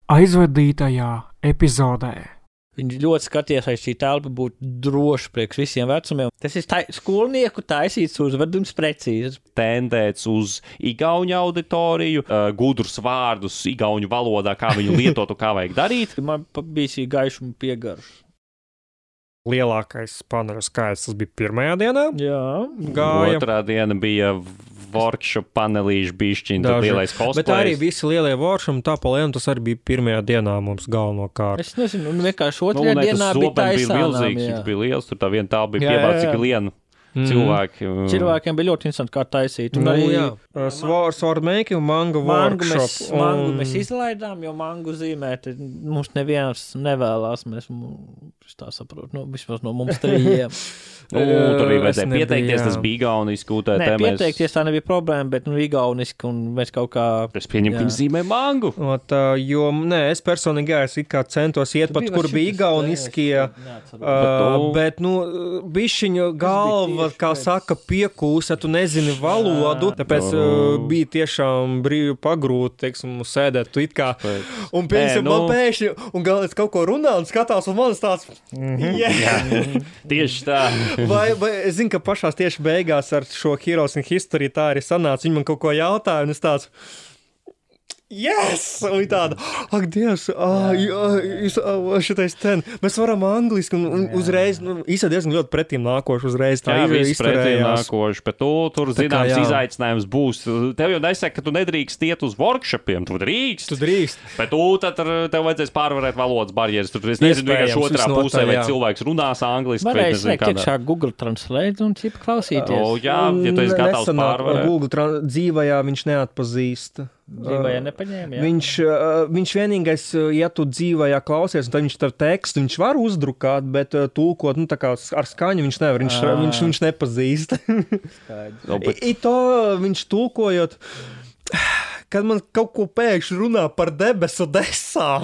aizvadītajā epizodē. Viņš ļoti skaties, lai šī telpa būtu droša priekš visiem vecumiem. Tas ir skolnieku taisīts uzvedums precīzi. Tendēts uz igauņu auditoriju, gudrus vārdus igauņu valodā, kā viņu lietot un kā vajag darīt. Man bija šī gaišuma piegarša. Lielākais paneļu skaits tas bija pirmajā dienā. Jā. Gāja. Otrā diena bija workshop panelīši bišķiņi, tad lielais cosplays. Bet arī visi lielie workshop, tā palēm, tas arī bija pirmajā dienā mums galvenokārt. Es nezinu, vienkārši otrajā dienā bija taisānām. Viņš bija liels, tur tā viena tā bija piebāc cik lienu. Cilvēkiem bija ļoti interesanti, kā taisīt. Sword making, manga workshop. Mangu mēs izlaidām, jo mangu zīmēt mums neviens nevēlās. Mēs tā saprotu, vismaz no mums trījiem. Tur arī vajadzēja pieteikties, tas bija igauniski. Pieteikties tā nebija problēma, bet igauniski un mēs kaut kā... Es pieņemu, ka viņi zīmē mangu. Es personīgi centos iet pat, kur bija igauniskie, bet, bišķiņu galva, kā saka, piekūsa, tu nezini valodu, tāpēc bija tiešām brīvi pagrūti, teiksim, sēdēt tu it kā. Un piemēram, man pēkšņi, un galvenais kaut ko runā un skatās, un man tāds... Tieši tā. Vai es zinu, ka pašās tieši beigās ar šo Heroes in History tā arī sanāca. Viņi man kaut ko jautāja, un es tāds... Yes! Un tāda, ak, Dievs, šitais ten. Mēs varam angliski un uzreiz, īstenībā diezgan ļoti pretīm nākoši uzreiz. Tā viss pretīm nākoši, bet tur zināms izaicinājums būs. Tev jau nesaka, ka tu nedrīkst iet uz workshopiem, tu drīkst. Bet tad tev vajadzēs pārvarēt valodas barjeras. Tur es nezinu, vienkārši otrā pusē, vai cilvēks runās angliski. Varēs liekt iekšā Google Translate un cipu klausīties. Jā, ja tu esi gatavs pārvarēt. Google dzīvajā viņš neatpazīst. Dzīvajā nepaņēma, jā. Viņš vienīgais, ja tu dzīvajā klausies, tad viņš tev tekstu, viņš var uzdrukāt, bet tulkot, tā kā ar skaņu viņš nevar, viņš nepazīst. To viņš tulkojot, kad man kaut ko pēkšņi runā par debesu desām.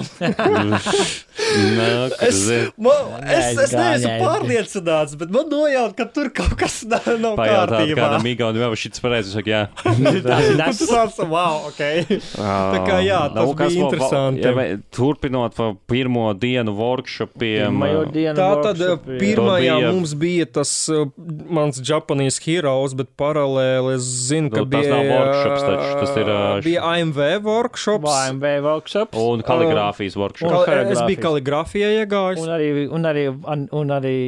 Es neesmu pārliecināts, bet man nojaut, ka tur kaut kas nav kārtībā. Kādam igaunim jau šits pareizi, saka, jā. Tas tāds, wow, ok. Tā kā jā, tas bija interesanti. Turpinot pa pirmo dienu workshopiem. Tātad pirmajā mums bija tas mans Japanese Heroes, bet paralēli es zinu, ka tas nav workshops, taču tas ir... Bija AMV workshops. Un kaligrāfijas workshops. Es biju kaligrāfijā iegājis. Un arī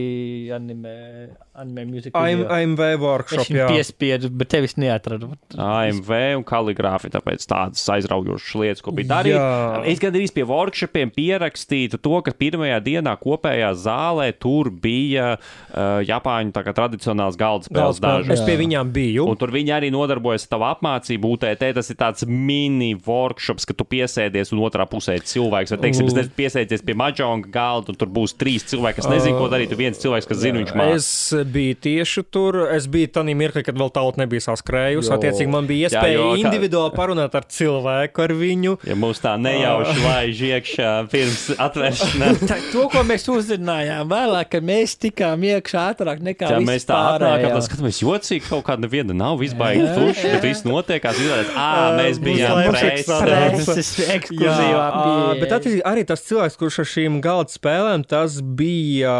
anime music video. AMV workshop, jā. Es piespiedu, bet tevis neatradu. AMV un kaligrāfija, tāpēc tādas aizraujošas lietas, ko bija darīt. Es gandrīz pie workshopiem pierakstītu to, ka pirmajā dienā kopējā zālē tur bija Japāņu tā kā tradicionāls galdspēles dažas. Es pie viņām biju. Un tur viņi arī nodarbojas ar tavu apmācību. UTT tas ir tāds mini workshops, ka tu piesēdies un otrā pusē ir cilvēks. Vai teiksim, es piesēdies pie mahjonga galda un tur būs 3 cilvēki, kas nezinu, ko darīt, un viens cilvēks, kas zina, viņš māca. Es biju tieši tur. Es biju tādā mirklī, kad vēl tauta nebija saskrējusi. Attiecīgi man bija iespēja individuāli parunāt ar cilvēku, ar viņu. Ja mums tā nejauši laiž iekšā pirms atvēršanās. To, ko mēs uzzinājām vēlāk, ka mēs tikām iekšā ātrāk nekā viss mēs tā ātrāk, tad skatāmies jocīgi, kaut kāda neviena nav izbaigta tuši, bet viss notiekās. Mēs bijām preses ekskluzīvā pieeja. Bet arī tas cilvēks, kurš ar šīm galda spēlēm, tas bija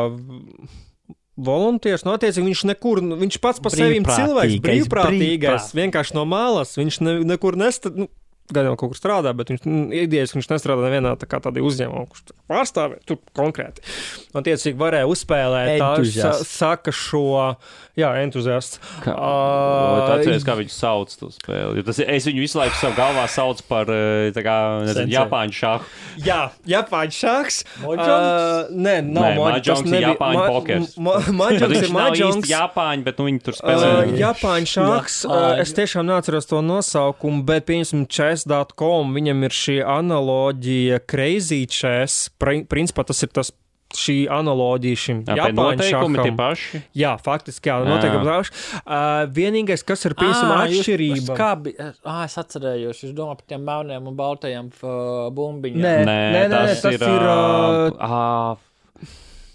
volunteers. Attiecīgi viņš pats par sevim cilvēks, brīvprātīgais, vienkārši no malas, viņš nekur gan jau kaut kur strādā, bet viņš nestrādā nevienā tādā uzņēmumā, kurš pārstāvē, tur konkrēti. Attiecīgi varēja uzspēlēt saka šo, entuziasts. Atceries, kā viņu sauc to spēli. Es viņu visu laiku savu galvā sauc par, Japāņu šahu. Jā, Japāņu šahs. Nē, nav Mahjongs ir Japāņu pokers. Mahjongs ir Mahjongs. Japāņu, bet viņi tur spēlē. Japāņu šahs, es tiešām neatceros to nosaukumu, bet pieņemsim chess.com, viņam ir šī analoģija Crazy Chess. Principā tas ir šī analoģija šim Japāņu šaham. Jā, faktiski, noteikumi paši. Vienīgais, kas ir atšķirība. Es atcerējos, es domāju par tiem melniem un baltajiem bumbiņiem. Nē, tas ir...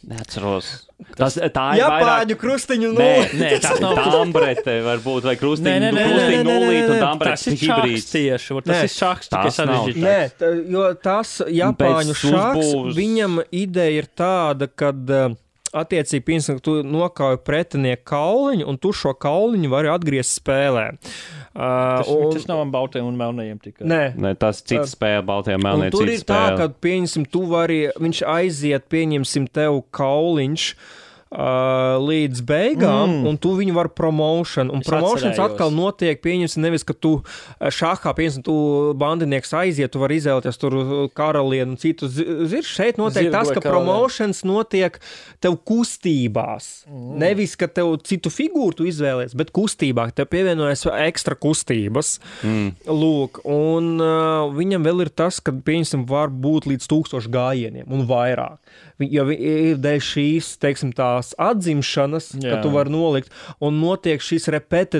Neatceros. Tā ir Japāņu krustiņu Nē, tas nav tambrete, varbūt, vai krustiņu nulīt un tambrete hibrīds. Tas ir šaks, tikai sarežģītāks. Nē, jo tas Japāņu šaks, viņam ideja ir tāda, kad attiecīgi, piemēram, tu nokauji pretinieku kauliņu, un tu šo kauliņu vari atgriezt spēlē. Tas nav baltajiem un melnajiem tikai. Nē, tas cits spēle, baltajiem melnajiem cits spēle. Tur ir tā, ka, pieņemsim, viņš aiziet, pieņemsim tev kauliņš, līdz beigām, un tu viņu var promotion. Un promotions atkal notiek, pieņemsim, nevis, ka tu šahā, pieņemsim, tu bandinieks aiziet, tu var izvēlēties tur karalienu un citu ziršu. Šeit notiek tas, ka promotions notiek tev kustībās. Nevis, ka tev citu figūru tu izvēlies, bet kustībā. Tev pievienojas ekstra kustības. Lūk, un viņam vēl ir tas, ka, pieņemsim, var būt līdz 1000 gājieniem un vairāk. Jo ir dēļ šīs, teiksim, tās atzimšanas, ka tu vari nolikt, un notiek šis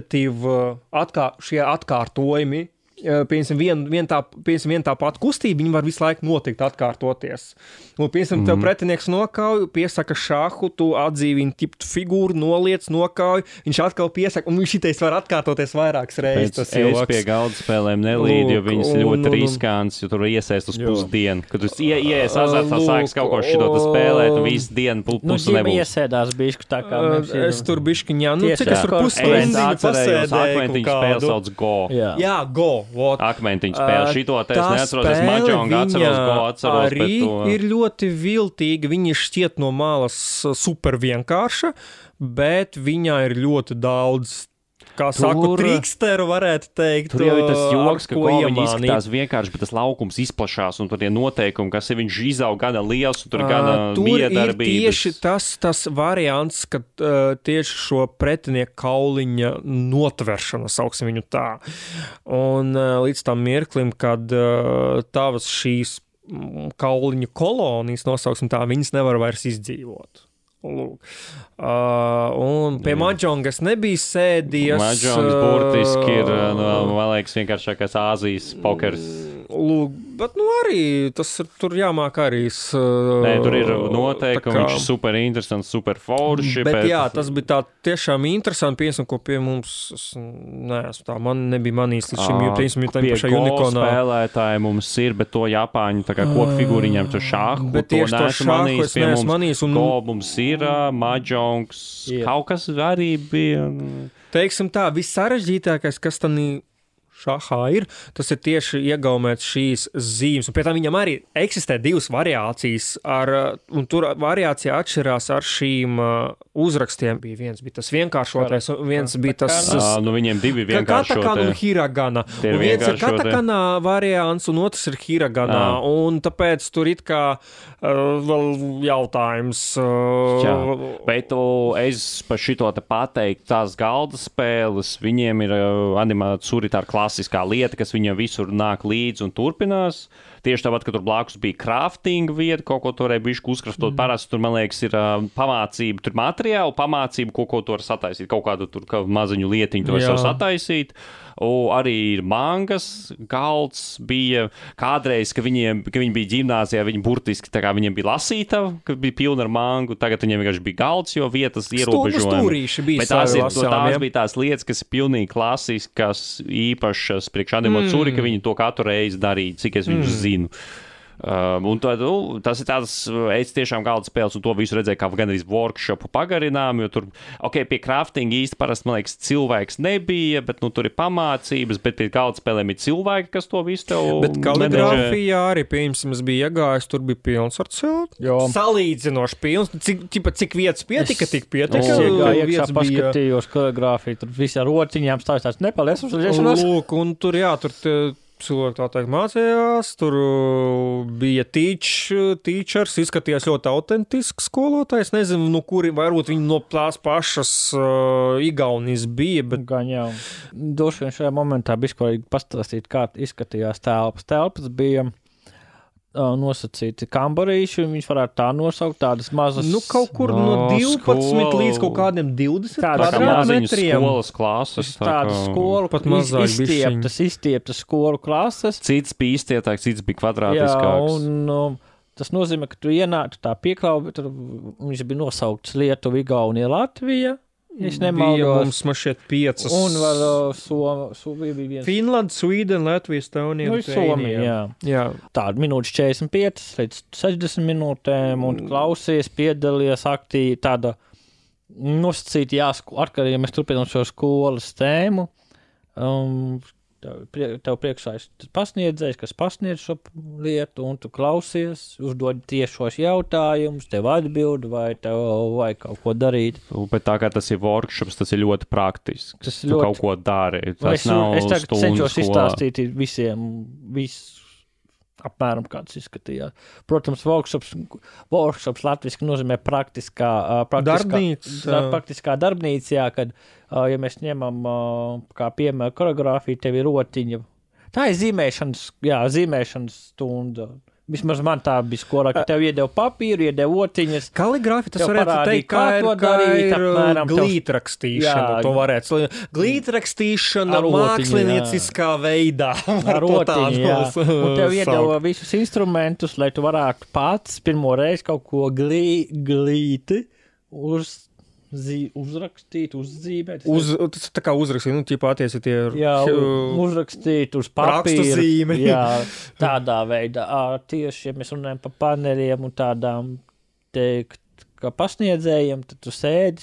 šie atkārtojumi, piemēram, tā pati kustība, viņi var visu laiku notikt atkārtoties. Un, piemēram, tev pretinieks nokauj, piesaka šahu, tu atdzīvini tipu figūru, noliec, nokauj, viņš atkal piesaka, un viņš šitais var atkārtoties vairākas reizes. Es pie galda spēlēm nelīd, jo viņas ļoti riskants, jo tur iesēst uz pusdienu. Kad tu ieies azartā, sāks kaut ko šito spēlēt, un visu dienu pusi nebūs. Iesēdās bišķi tā kā mēs. Es tur bišķiņā, cik es tur pusstundiņu pasēdēju. Jā, Go. Akmentiņu spēle. Šito te es neatceros, es Mahjong atceros. Arī ir ļoti viltīga. Viņa šķiet no malas super vienkārša, bet viņā ir ļoti daudz, kā saku, triksteru varētu teikt. Tur jau ir tas joks, ka viņi izskatās vienkārši, bet tas laukums izplašās, un tur ir noteikumi, kas ir viņš izaug gana liels, un tur ir gana miedarbības. Tur ir tieši tas variants, ka tieši šo pretinieku kauliņa notveršana, sauksim viņu tā. Un līdz tam mirklim, kad tavas šīs kauliņu kolonijas, nosauksim tā, viņas nevar vairs izdzīvot. Lūk. Un pie Mahjongas nebija sēdies. Mahjongas burtiski ir, man liekas, vienkāršākais Āzijas pokers. Lūk, bet arī tas ir, tur jāmāk arī. Nē, tur ir noteikumi, viņš ir super interesants, super forši. Bet jā, tas bija tā tiešām interesanti, piemēram, ko pie mums, man nebija manīs līdz šim, jo tā pašā unikonā. Spēlētāji mums ir, bet to Japāņu, tā kā koku figūriņām, to šāhu, bet to neesmu manīs. Ko mums ir, Mahjongs, kaut kas arī bija. Teiksim tā, vissarežģītākais, kas tanī šahā ir, tas ir tieši iegaumēt šīs zīmes. Un pie tā viņam arī eksistē divas variācijas, un tur variācija atšķirās ar šīm uzrakstiem. Viens bija tas vienkāršotais, un viens bija tas... viņiem divi vienkāršotie. Katakana un hiragana. Un viens ir katakana variants, un otrs ir hiragana. Un tāpēc tur it kā vēl jautājums. Bet es par šito te pateikt, tās galda spēles, viņiem ir animācija klasiskā lieta, kas viņam visur nāk līdzi un turpinās. Tieši tāpat, ka tur blakus bija crafting vieta, kaut ko tur bišķi uzkraftot. Parasti tur, man liekas, ir pamācība, tur materiāli, pamācība, ko tur sataisīt. Kaut kādu tur maziņu lietiņu tur var sataisīt. Arī ir mangas galds bija kādreiz, ka viņi bija ģimnāzijā, viņi burtiski, tā kā viņiem bija lasītava, ka bija pilna ar mangu, tagad viņiem vienkārši bija galds, jo vietas ierobežojumi. Stūrīši bija tās bija tās lietas, kas ir pilnīgi klasiskas, īpašas priekš animāciju, ka viņi to katru reizi darīja, cik es viņus zinu. Un tas ir tāds, es tiešām galda spēles, un to visu redzēju kā gan arī workshopu pagarinām, jo tur, pie crafting īsti parasti, man liekas, cilvēks nebija, bet tur ir pamācības, bet pie galda spēlēm ir cilvēki, kas to visu tev bet kaligrāfijā arī, pieņemsim, es biju iegājis, tur bija pilns ar cilvēku. Salīdzinoši pilns, cik vietas pietika, tik pietika. Iekšā paskatījos kaligrāfiju, tur visi ar rociņām stāstās nepalies uz riešanos. Lūk, un tur cilvēki tā teikt mācījās, tur bija teachers, izskatījās ļoti autentisks skolotājs, nezinu, kuri, varbūt viņi no tās pašas Igaunijas bija, bet... Gan jau. Došu vien šajā momentā bišķi pastāstīt, kā izskatījās telpas. Telpas bija nosacīti kambarīši, un viņš varētu tā nosaukt tādas mazas... kaut kur no 12 līdz kaut kādiem 20 kvadrātmetriem. Skolas klases. Tādas skolu, pat izstieptas skolu klases. Cits bija izstieptāks, cits bija kvadrātiskāks. Jā, un Tas nozīmē, ka tu ienāc tā pieklaubi, tur viņš bija nosaukts Lietuva, Igaunija, Latvija. Es nemaldos. Mums šeit 5. Un vēl Somija bija viens. Finlanda, Sweden, Latvija, Estonia un Somija, jā. Tāda minūtes 45 līdz 60 minūtēm un klausies, piedalies aktīvi, tāda nosacīta atkarīgi, ja mēs turpinām šo skolas tēmu. Tev priekšā ir pasniedzējs, kas pasniedz šo lietu, un tu klausies, uzdod tiešos jautājumus, tev atbild, vai tev vajag kaut ko darīt. Bet tā kā tas ir workshops, tas ir ļoti praktisks. Tu kaut ko dari. Es tagad cenšos izstāstīt visiem, apmēram kāds izskatījās. Protams, workshops latviski nozīmē praktiskā darbnīca, jā, kad, ja mēs ņemam kā piemēru koreogrāfiju, tev ir rotiņa. Tā ir zīmēšanas stunda. Vismaz man tā bija skolā, ka tev iedeva papīru, iedeva otiņas. Kaligrāfi, tas varētu teikt, kā ir glītrakstīšana. To varētu. Glītrakstīšana mākslinieciskā veidā. Ar otiņu, jā. Un tev iedeva visus instrumentus, lai tu varētu pats pirmo reizi kaut ko glīti uzrakstīt, uzzīmēt. Tas tā kā uzrakstīt, ķipā attieci tie... Jā, uzrakstīt uz papīra. Jā, tādā veidā. Tieši, ja mēs runājam par paneļiem un tādām teikt, kā pasniedzējiem, tad tu sēdi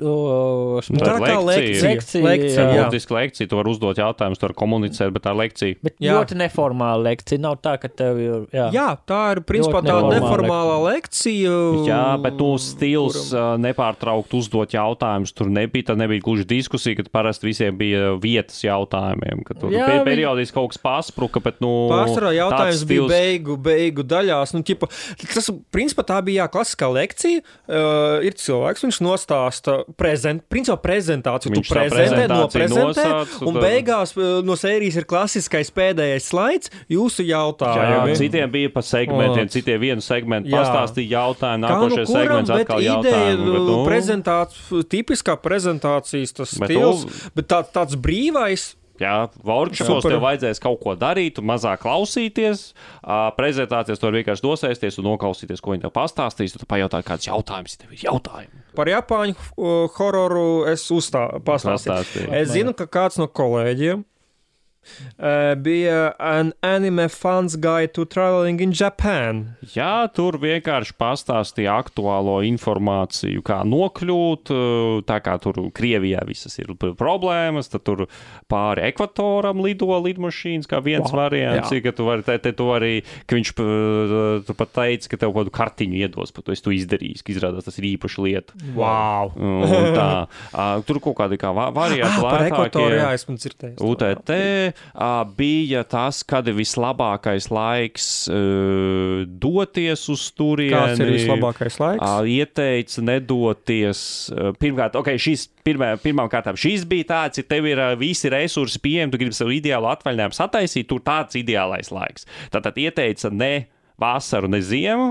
tā kā lekcija. Būtiski lekcija, tu var uzdot jautājumus, tu var komunicēt, bet tā ir lekcija. Bet ļoti neformāla lekcija, nav tā, ka tev ir... Jā, tā ir principā tā neformālā lekcija. Jā, bet tu stils nepārtraukt uzdot jautājumus, tur nebija gluži diskusija, kad parasti visiem bija vietas jautājumiem, kad tur periodiski kaut kas paspruka, bet pārsvarā jautājums bija beigu daļās. Tas, principā, tā bija klasiskā lekcija. Ir cilvēks, viņš nostāsta prezentāciju, tu prezentē, un beigās no sērijas ir klasiskais pēdējais slaids, jūsu jautājumi. Jā, citiem bija pa segmentiem, citiem vienu segmentu pastāstīja jautājumu, nākošais segments atkal jautājumu. Tipiskā prezentācijas tas stils, bet tāds brīvais. Jā, workshopos tev vajadzēs kaut ko darīt, mazāk klausīties, prezentācijas tu var vienkārši dosēsties un noklausīties, ko viņi tev pastāstīs, tu pajautā kāds jautājums, tev ir jautājumi. Par Japāņu hororu es pastāstīju. Es zinu, ka kāds no kolēģiem bija an anime fans guide to traveling in Japan. Jā, tur vienkārši pastāstīja aktuālo informāciju, kā nokļūt, tā kā tur Krievijā visas ir problēmas, tad tur pāri ekvatoram lidmašīnas, kā viens variants, ka tu vari, ka viņš tu pat teica, ka tev kādu kartiņu iedos, pat tu esi to izdarījis, ka izrādās tas ir īpaša lieta. Wow! Un tā, tur kaut kādi kā variāti lētākie. Par ekvatoru, jā, esmu dzirdējis. UTT bija tas, kad ir vislabākais laiks doties uz turieni. Kāds ir vislabākais laiks? Ieteica nedoties. Pirmkārt, pirmām kārtām šis bija tāds, ja tev ir visi resursi pieejami, tu gribi savu ideālu atvaļinājumu sataisīt, tur tāds ideālais laiks. Tātad ieteica ne vasaru, ne ziemu.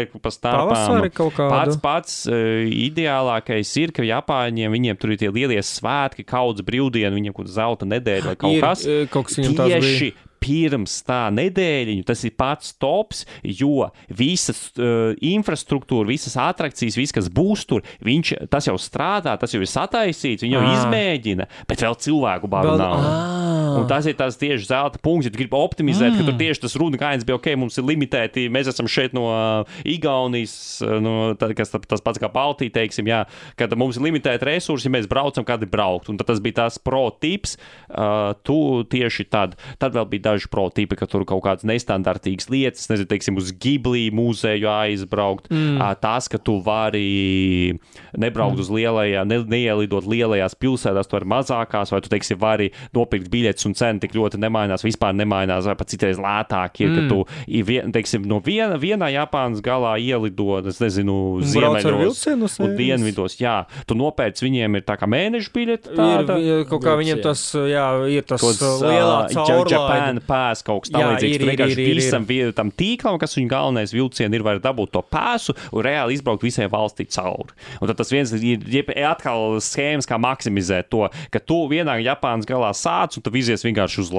Pats ideālākais ir, ka Japāņiem viņiem tur ir tie lielie svētki, kaudzes brīvdienu, viņiem kaut zelta nedēļa vai kaut kas. Tieši pirms tā nedēļiņu, tas ir pats tops, jo visas infrastruktūra, visas atrakcijas, viss, kas būs tur, tas jau strādā, tas jau ir sataisīts, viņi jau izmēģina, bet vēl cilvēku baru nav. Un tas ir tas tieši zelta punkts, ja tu gribi optimizēt, ka tur tieši tas runa gājiens bija, mums ir limitēti, mēs esam šeit no Igaunijas, tas pats kā Baltija, teiksim, jā, kad mums ir limitēti resursi, ja mēs braucam, kādi braukt. Un tad tas bija tās pro tips, tu tieši tad vēl bija daži pro tipi, ka tur kaut kādas nestandartīgas lietas, nezinu, teiksim, uz Ghibli mūzeju aizbraukt, tas, ka tu vari nebraukt uz neielidot lielajās pilsētās, tu vari mazākās, vai tu, teiksim, vari nopirkt biļetes un cena tik ļoti nemainās, vispār nemainās, vai pat citreiz lētāk ir, ka tu, teiksim, no vienā Japānas galā ielido, es nezinu, ziemeļos un dienvidos, jā, tu nopērc, viņiem ir tā kā mēneša biļete. Kaut kā viņiem tas, jā, ir tas lielā caurlaide. Pēs kaut kas tam līdzīgs. Tur vienkārši visam tam tīklam, kas viņa galvenais vilcieni ir, var dabūt to pēsu un reāli izbraukt visai valstī cauri. Un tad tas viens ir atkal schēmas, kā maksimizēt to, ka tu vienā Japānas galā sāc un tu vizies vienkārši uz leju.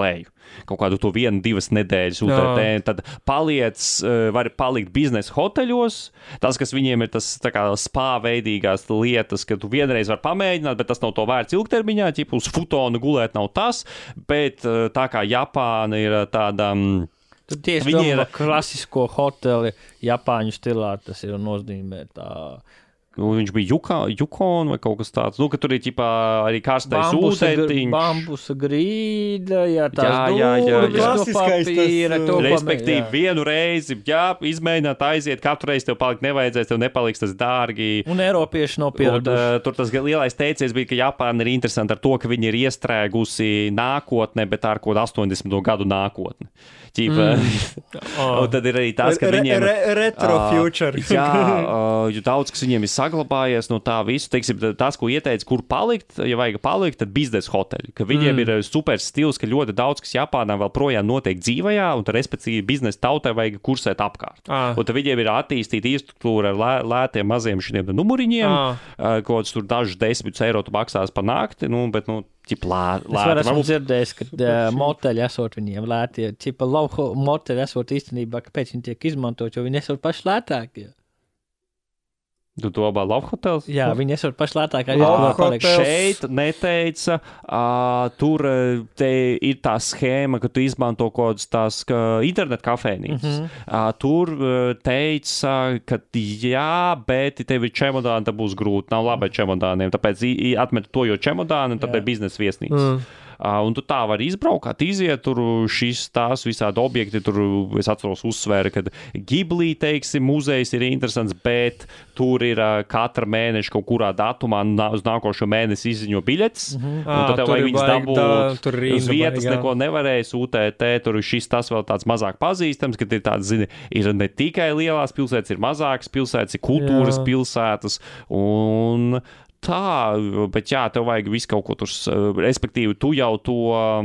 kaut kādu to 1-2 nedēļas UTT, tad var palikt biznesa hoteļos. Tas, kas viņiem ir tas tā kā spā veidīgās lietas, ka tu vienreiz var pamēģināt, bet tas nav to vērts ilgtermiņā, ķipa uz futona gulēt nav tas, bet tā kā Japāna ir tāda... Tu tieši domā klasisko hoteli Japāņu stilā, tas ir nozīmē tā... Viņš bija Yukon vai kaut kas tāds. Nu, ka tur ir ķipā arī karstais ūsentiņš. Bambusa grīda, durvis no papīra. Respektīvi, vienu reizi, izmēģināt aiziet, katru reizi tev palikt nevajadzēs, tev nepaliks tas dārgi. Un Eiropieši nav pieraduši. Tur tas lielais teiciens bija, ka Japāna ir interesanti ar to, ka viņi ir iestrēgusi nākotnē, bet ar kaut 80. gadu nākotni. Un tad ir arī tas, ka viņiem... Retro future. Jo daudz, kas viņiem ir saglabājies no tā visu, teiksim, tas, ko ieteica, kur palikt, ja vajag palikt, tad biznesa hoteļi, ka viņiem ir super stils, ka ļoti daudz, kas Japānā vēl projām notiek dzīvajā, un tad, respektīvi, biznesa tautai vajag kursēt apkārt. Un tad viņiem ir attīstīta infrastruktūra ar lētiem maziem šiem numuriņiem, kaut kāds tur dažus 10 eiro tu maksās par nakti, bet, Es esmu dzirdējis, ka moteļi esot viņiem lēti, moteļi esot īstenībā, kāpēc viņi tiek izmantot, jo viņi esot paši lētākie. Tu domā Love Hotels? Jā, viņi esot paši lētākie. Šeit neteica, tur te ir tā schēma, ka tu izmanto kaut kādas tās internet kafēnītes. Tur teica, ka jā, bet tev ir čemodāni, tad būs grūti. Nav labi čemodāniem, tāpēc atmet to, jo čemodāni, un tad ir biznesa viesnīca. Un tu tā var izbraukt, iziet tur tās visādi objekti, tur es atceros uzsvēra, ka Ghibli, teiksim, muzejs ir interesants, bet tur ir katra mēneša kaut kurā datumā uz nākošo mēnesi izziņo biļetes, un tad tev vajag viņas dabūt uz vietas, neko nevarēs UTT, tur tas vēl tāds mazāk pazīstams, kad ir tāds, ir ne tikai lielās pilsētas, ir mazākas pilsētas, ir kultūras pilsētas, un... Tā, bet tev vajag visu kaut ko tur, respektīvi, tu jau to,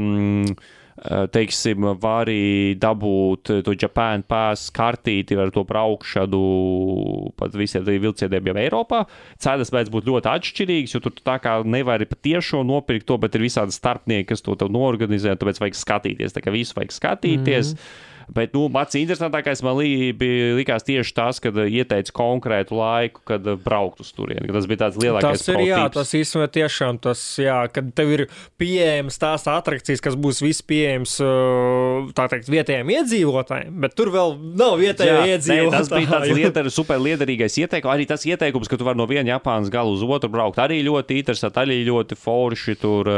teiksim, vari dabūt to Japan Pass kartīti ar to braukšanu pat visiem vilcieniem jau Eiropā. Cenas vajadz būt ļoti atšķirīgas, jo tu tā kā nevari patiešo nopirkt to, bet ir visādi starpnieki, kas to tev noorganizē, tāpēc vajag skatīties, tā kā visu vajag skatīties. Bet, mats interesantākais man likās tieši tas, kad ieteica konkrētu laiku, kad braukt uz turieni. Tas bija tāds lielākais prototips. Tas īstenībā tiešām tas, kad tev ir pieejams tās atrakcijas, kas būs viss pieejams, tā teikt, vietējiem iedzīvotājiem, bet tur vēl nav vietējo iedzīvotāju. Tas bija tāds super liederīgais ieteikums. Arī tas ieteikums, ka tu vari no viena Japānas galu uz otru braukt, arī ļoti interesanti, arī ļoti forši tur...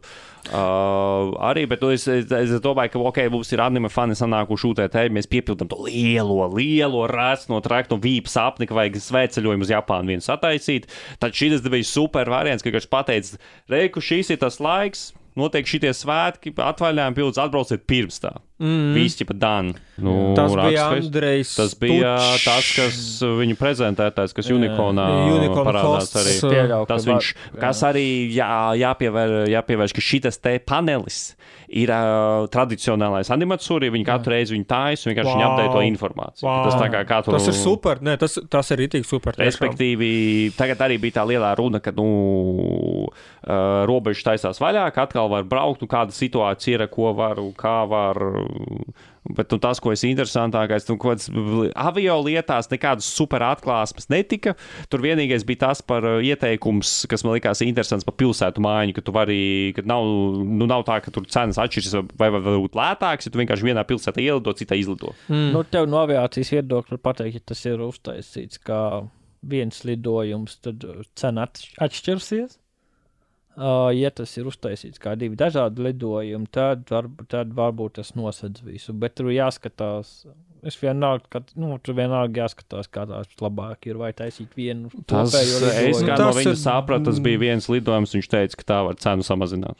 arī, bet es domāju, ka mums ir anime fani sanākuši UTT, mēs piepildam to lielo resno treknu vīpu sapni, ka vajag svētceļojumu uz Japānu vienu sataisīt. Tad šis bija super variants, ka viņš pateica, reiku šis ir tas laiks, notiek šitie svētki, atvaļinājumi pilds, atbrauciet pirms tā. Viss ķipa dan. Tas bija Andrejs Tas bija tas, kas viņu prezentētājs, kas Unikonā parādās arī. Tas viņš, kas arī jāpievērš, ka šitas te panelis ir tradicionālais animatsūri, viņi katru reizi viņu taisa, vienkārši viņi apdēja to informāciju. Tas tā kā katru... Tas ir super, tas ir itīgi super. Respektīvi, tagad arī bija tā lielā runa, ka, robežas taisās vaļā, ka atkal var braukt, kāda situācija ir, ko var, kā var... Bet tas, ko es interesantākais, avio lietās nekādas super atklāsmes netika. Tur vienīgais bija tas par ieteikums, kas man likās interesants par pilsētu mājiņu, ka tu vari, ka nav tā, ka tur cenas atšķiras vai būt lētāks, ja tu vienkārši vienā pilsētā ielido, citā izlido. Tev no aviācijas viedokļa pateikt, ja tas ir uztaisīts kā viens lidojums, tad cena atšķirsies. Ja tas ir uztaisīts kā 2 dažādi lidojumi, tad varbūt tas nosedz visu, bet tur jāskatās, tur vienalga jāskatās, kā tās labāk ir, vai taisīt vienu kopējo lidojumu. Es kā no viņa sapratu, tas bija viens lidojums, viņš teica, ka tā var cenu samazināt.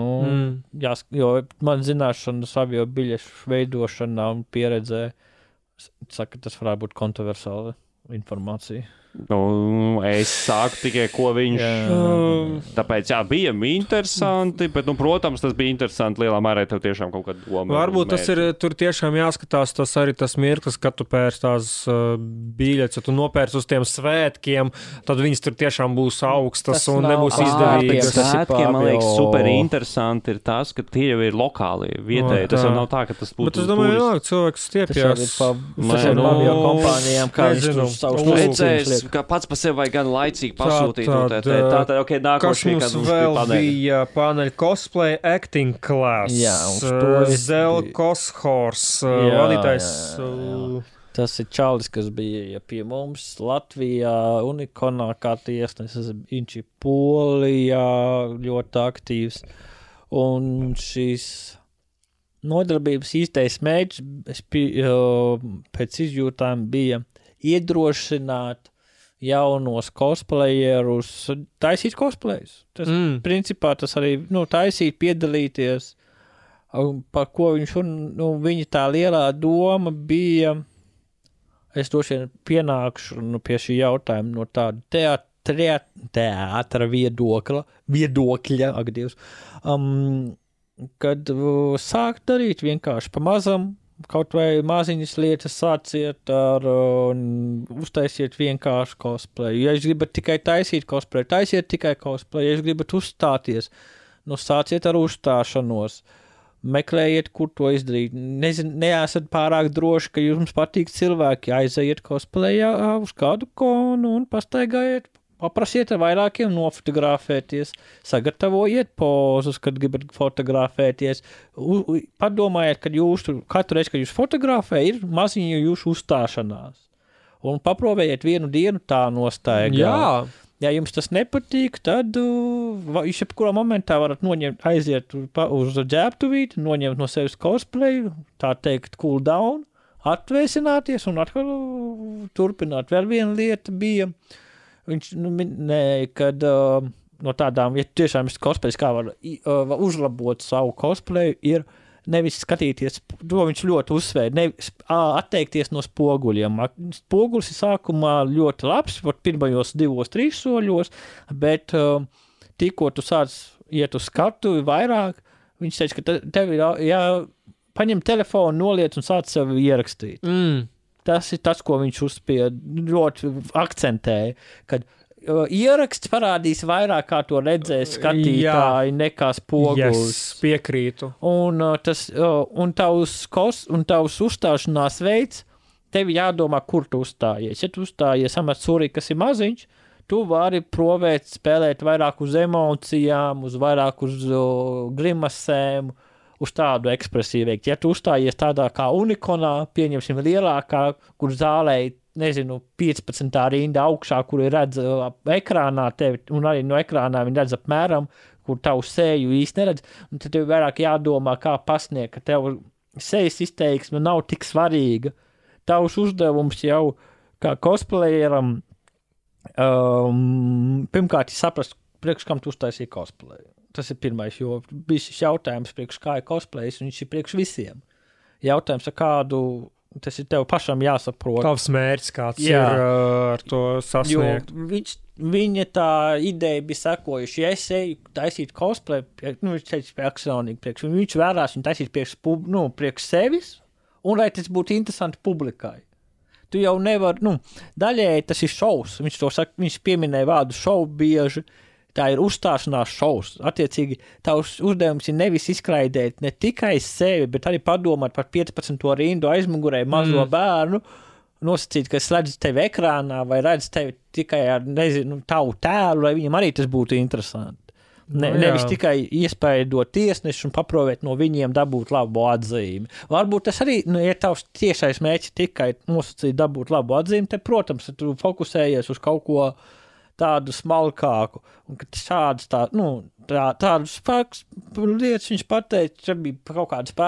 Jo man zināšanas avio biļešu veidošanā un pieredzē, saka, tas varētu būt kontroversāla informācija. Es sāku tikai, ko viņš... Tāpēc, bija interesanti, bet, protams, tas bija interesanti lielā mērā, tev tiešām kaut kāda doma. Varbūt tas ir, tur tiešām jāskatās tas mirklis, kad tu pērc tās biļetes, ja tu nopērc uz tiem svētkiem, tad viņas tur tiešām būs augstas un nebūs izdevīgas. Svētkiem, man liekas, super interesanti ir tas, ka tie jau ir lokāli, vietēji. Tas jau nav tā, ka tas būtu... Bet es domāju, cilvēks stiepjās. Tas ir avio kompānijām, kā viņš tur savus redzējis, ka pats par sevi vajag gan laicīgi pasūtīt. Tātad, ok, nākošie, kas mums vēl bija paneļa cosplay acting class. Jā, Zel Koshors, vadītājs. Tas ir čalis, kas bija pie mums Latvijā, Unikonā kā tiesnesis. Viņš ir Polijā ļoti aktīvs. Un šīs nodarbības īstais mērķis pēc izjūtām bija iedrošināt jaunos cosplayerus taisīt cosplayus. Tas, principā, tas arī, taisīt, piedalīties, par ko viņš, viņa tā lielā doma bija, es droši vien pienākšu pie šī jautājuma no tāda teātra viedokļa, ak Dievs, kad sākt darīt vienkārši pamazam, kaut vai maziņas lietas sāciet ar uztaisiet vienkārši cosplay. Ja jūs gribat tikai taisīt cosplay, taisiet tikai cosplay. Ja jūs gribat uzstāties, sāciet ar uzstāšanos. Meklējiet, kur to izdarīt. Neesat pārāk droši, ka jums patīk cilvēki. Aizejiet cosplayā uz kādu konu un pastaigājiet. Paprasiet ar vairākiem nofotografēties, sagatavojiet pozus, kad gribat fotografēties. Padomājiet, kad katru reizi, kad jūs fotografē, ir maziņa jūsu uzstāšanās. Un paprovējiet vienu dienu tā nostaigā. Jā. Ja jums tas nepatīk, tad jūs jebkurā momentā varat aiziet uz ģērbtuvīti, noņemt no sevis cosplayu, tā teikt cool down, atvēsināties un atkal turpināt. Vēl viena lieta bija... Viņš minēja, kad no tādām, ja tiešām ir cosplays, kā var uzlabot savu cosplayu, ir nevis skatīties, to viņš ļoti uzsvēra, nevis atteikties no spoguļiem. Spogulis ir sākumā ļoti labs, pat pirmajos 2-3 soļos, bet tikko tu sāc iet uz skatuvi vairāk, viņš teica, ka tev ir paņem telefonu, noliec un sāc sevi ierakstīt. Tas ir tas, ko viņš ļoti akcentēja, kad ieraksts parādīs vairāk, kā to redzēs skatītāji, nekā spogulis. Yes, piekrītu. Un tavs uzstāšanās veids, tev jādomā, kur tu uzstājies. Ja tu uzstājies amatsūrī, kas ir maziņš, tu vari provēt, spēlēt vairāk uz emocijām, vairāk uz grimasēm, uz tādu ekspresiju veikt. Ja tu uzstājies tādā kā Unikonā, pieņemsim lielākā, kur zālē, 15. rinda augšā, kur ir redz ekrānā tevi, un arī no ekrānā viņi redz apmēram, kur tavu seju īsti neredz, un tad tev vairāk jādomā, kā pasniegt, ka tev sejas izteiksme nav tik svarīga. Tavs uzdevums jau kā cosplayeram pirmkārt saprast, priekš kam tu uztaisīji cosplayu. Tas ir pirmais, jo bija šis jautājums priekš kā ir cosplays, un viņš ir priekš visiem. Jautājums ar kādu, tas ir tev pašam jāsaprot. Tavs mērķis kāds ir ar to sasniegt. Jo viņa tā ideja bija sekojuši, ja es eju taisīt cosplay, viņš teica personīgi priekš, viņš vērās viņu taisīt priekš sevis, un lai tas būtu interesanti publikai. Tu jau nevar, daļēji tas ir šovs, viņš to saka, viņš pieminēja vārdu šovu bieži, tā ir uzstāšanās šovs. Attiecīgi, tavs uzdevums ir nevis izklaidēt ne tikai sevi, bet arī padomāt par 15. rindu aizmugurē mazo bērnu, nosacīt, ka es redzu tevi ekrānā vai redzu tevi tikai ar, tavu tēlu, lai viņam arī tas būtu interesanti. Nevis tikai iespējot tiesneši un paprovēt no viņiem dabūt labu atzīmi. Varbūt tas arī, ja tavs tiešais mērķis tikai nosacīt dabūt labu atzīmi, te, protams, tu fokusējies uz kaut ko tādu smalkāku, un ka šādas tādas lietas viņš pateica, bija kaut kādas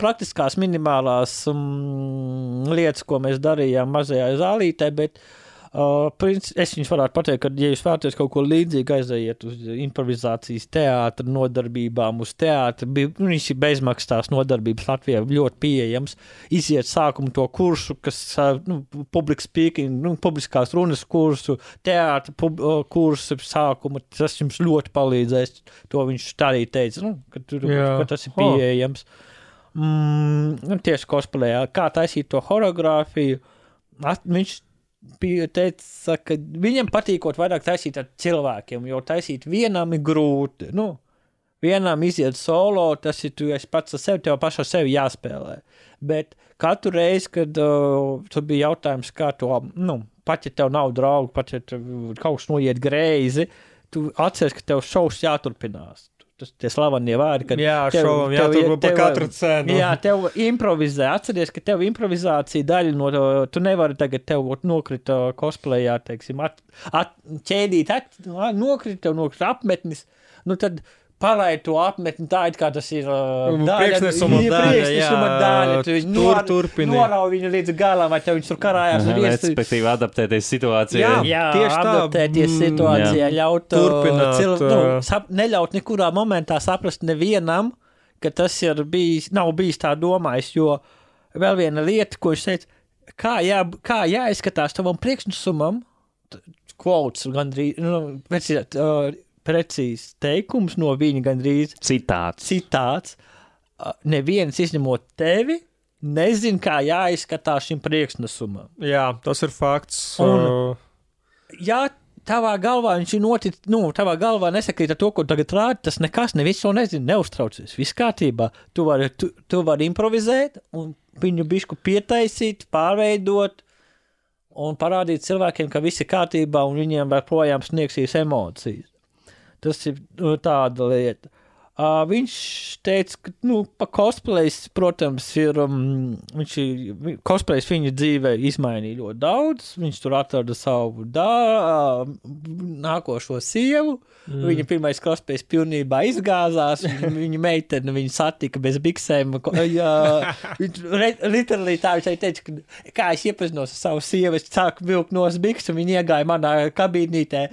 praktiskās minimālās lietas, ko mēs darījām mazajā zālītē, bet Es jums varētu pateikt, ka, ja jūs vēlaties kaut ko līdzīgu, aiziet uz improvizācijas teātra nodarbībām, uz teātra, viņš ir bezmaksas nodarbības Latvijā ļoti pieejams, iziet sākumu to kursu, kas, public speaking, publiskās runas kursu, teātra kursu sākumu, tas jums ļoti palīdzēs, to viņš tā arī teica, ka tas ir pieejams. Tieši cosplayā, kā taisīt to choreogrāfiju, viņš teica, ka viņam patīkot vairāk taisīt ar cilvēkiem, jo taisīt vienam ir grūti. Vienam iziet solo, tas ir tu esi pats ar sevi, tev pašā sevi jāspēlē. Bet katru reizi, kad tu bija jautājums, kā to, pat ja tev nav draugu, pat ja tev kaut kas noiet greizi, tu atceries, ka tev šovs jāturpinās. Tie slavenie vārdi, kad šovam jāturpina pa katru cenu. Jā, tev improvizē. Atceries, ka tev improvizācija daļa no, tu nevari tagad tev nokrita cosplayā, teiksim, ķēdīt, nokrita apmetnis, tad palai to apmetni tā, it kā tas ir priekšnesuma daļa, tu norauj viņu līdz galam, vai tev viņš tur karājās. Respektīvi adaptēties situācijā. Jā, tieši adaptēties situācijā, ļaut neļaut nekurā momentā saprast nevienam, ka tas nav bijis tā domājis, jo vēl viena lieta, ko viņš teica, kā jāizskatās tavam priekšnesumam, quotes gandrīz, precīzs teikums no viņa gandrīz. Citāts. Neviens izņemot tevi, nezin, kā jāizskatās šim priekšnesumam. Jā, tas ir fakts. Jā, tavā galvā viņš ir tavā galvā nesakrīt ar to, ko tagad rādi, tas nekas, nevis to nezinu, neuztraucies, viss kārtībā. Tu vari improvizēt un viņu bišku pietaisīt, pārveidot un parādīt cilvēkiem, ka viss ir kārtībā un viņiem vēl projām sniegsīs emocijas. Tas ir tāda lieta. Viņš teica, ka, pa cosplays, protams, cosplays viņa dzīvē izmainīja ļoti daudz. Viņš tur atrada savu nākošo sievu. Viņa pirmais cosplays pilnībā izgāzās. Viņa meitene viņu satika bez biksēm. Literally tā viņš teica, ka kā es iepazinos ar savu sievu, es sāku vilkt nos biksu, un viņa iegāja manā kabīnītē.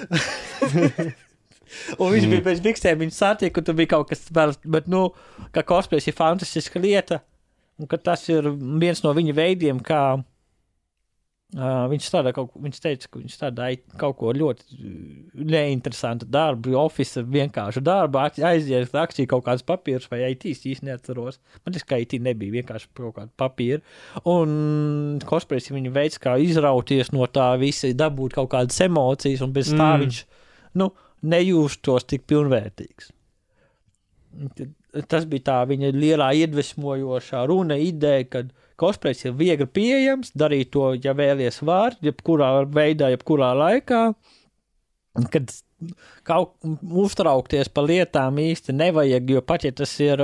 Un viņš bija bez biksēm, viņš satika, un tur bija kaut kas vēl, bet, ka cosplays ir fantastiska lieta, un ka tas ir viens no viņa veidiem, kā viņš teica, ka viņš strādāja kaut ko ļoti neinteresantu darbu, office vienkāršu darbu, aiziet, rakstīja kaut kādas papīrus, vai IT īsti neatceros. Man liekas, ka IT nebija vienkārši kaut kāda papīra. Un cosplays ir viņa veids, kā izrauties no tā visa, dabūt kaut kādas emocijas, un bez tā viņš, nejūstos tik pilnvērtīgs. Tas bija tā viņa lielā iedvesmojošā runa ideja, kad cosplays ir viegli pieejams, darīt to, ja vēlies var, jebkurā veidā, jebkurā laikā, kad kaut uztraukties par lietām īsti nevajag, jo pat, ja tas ir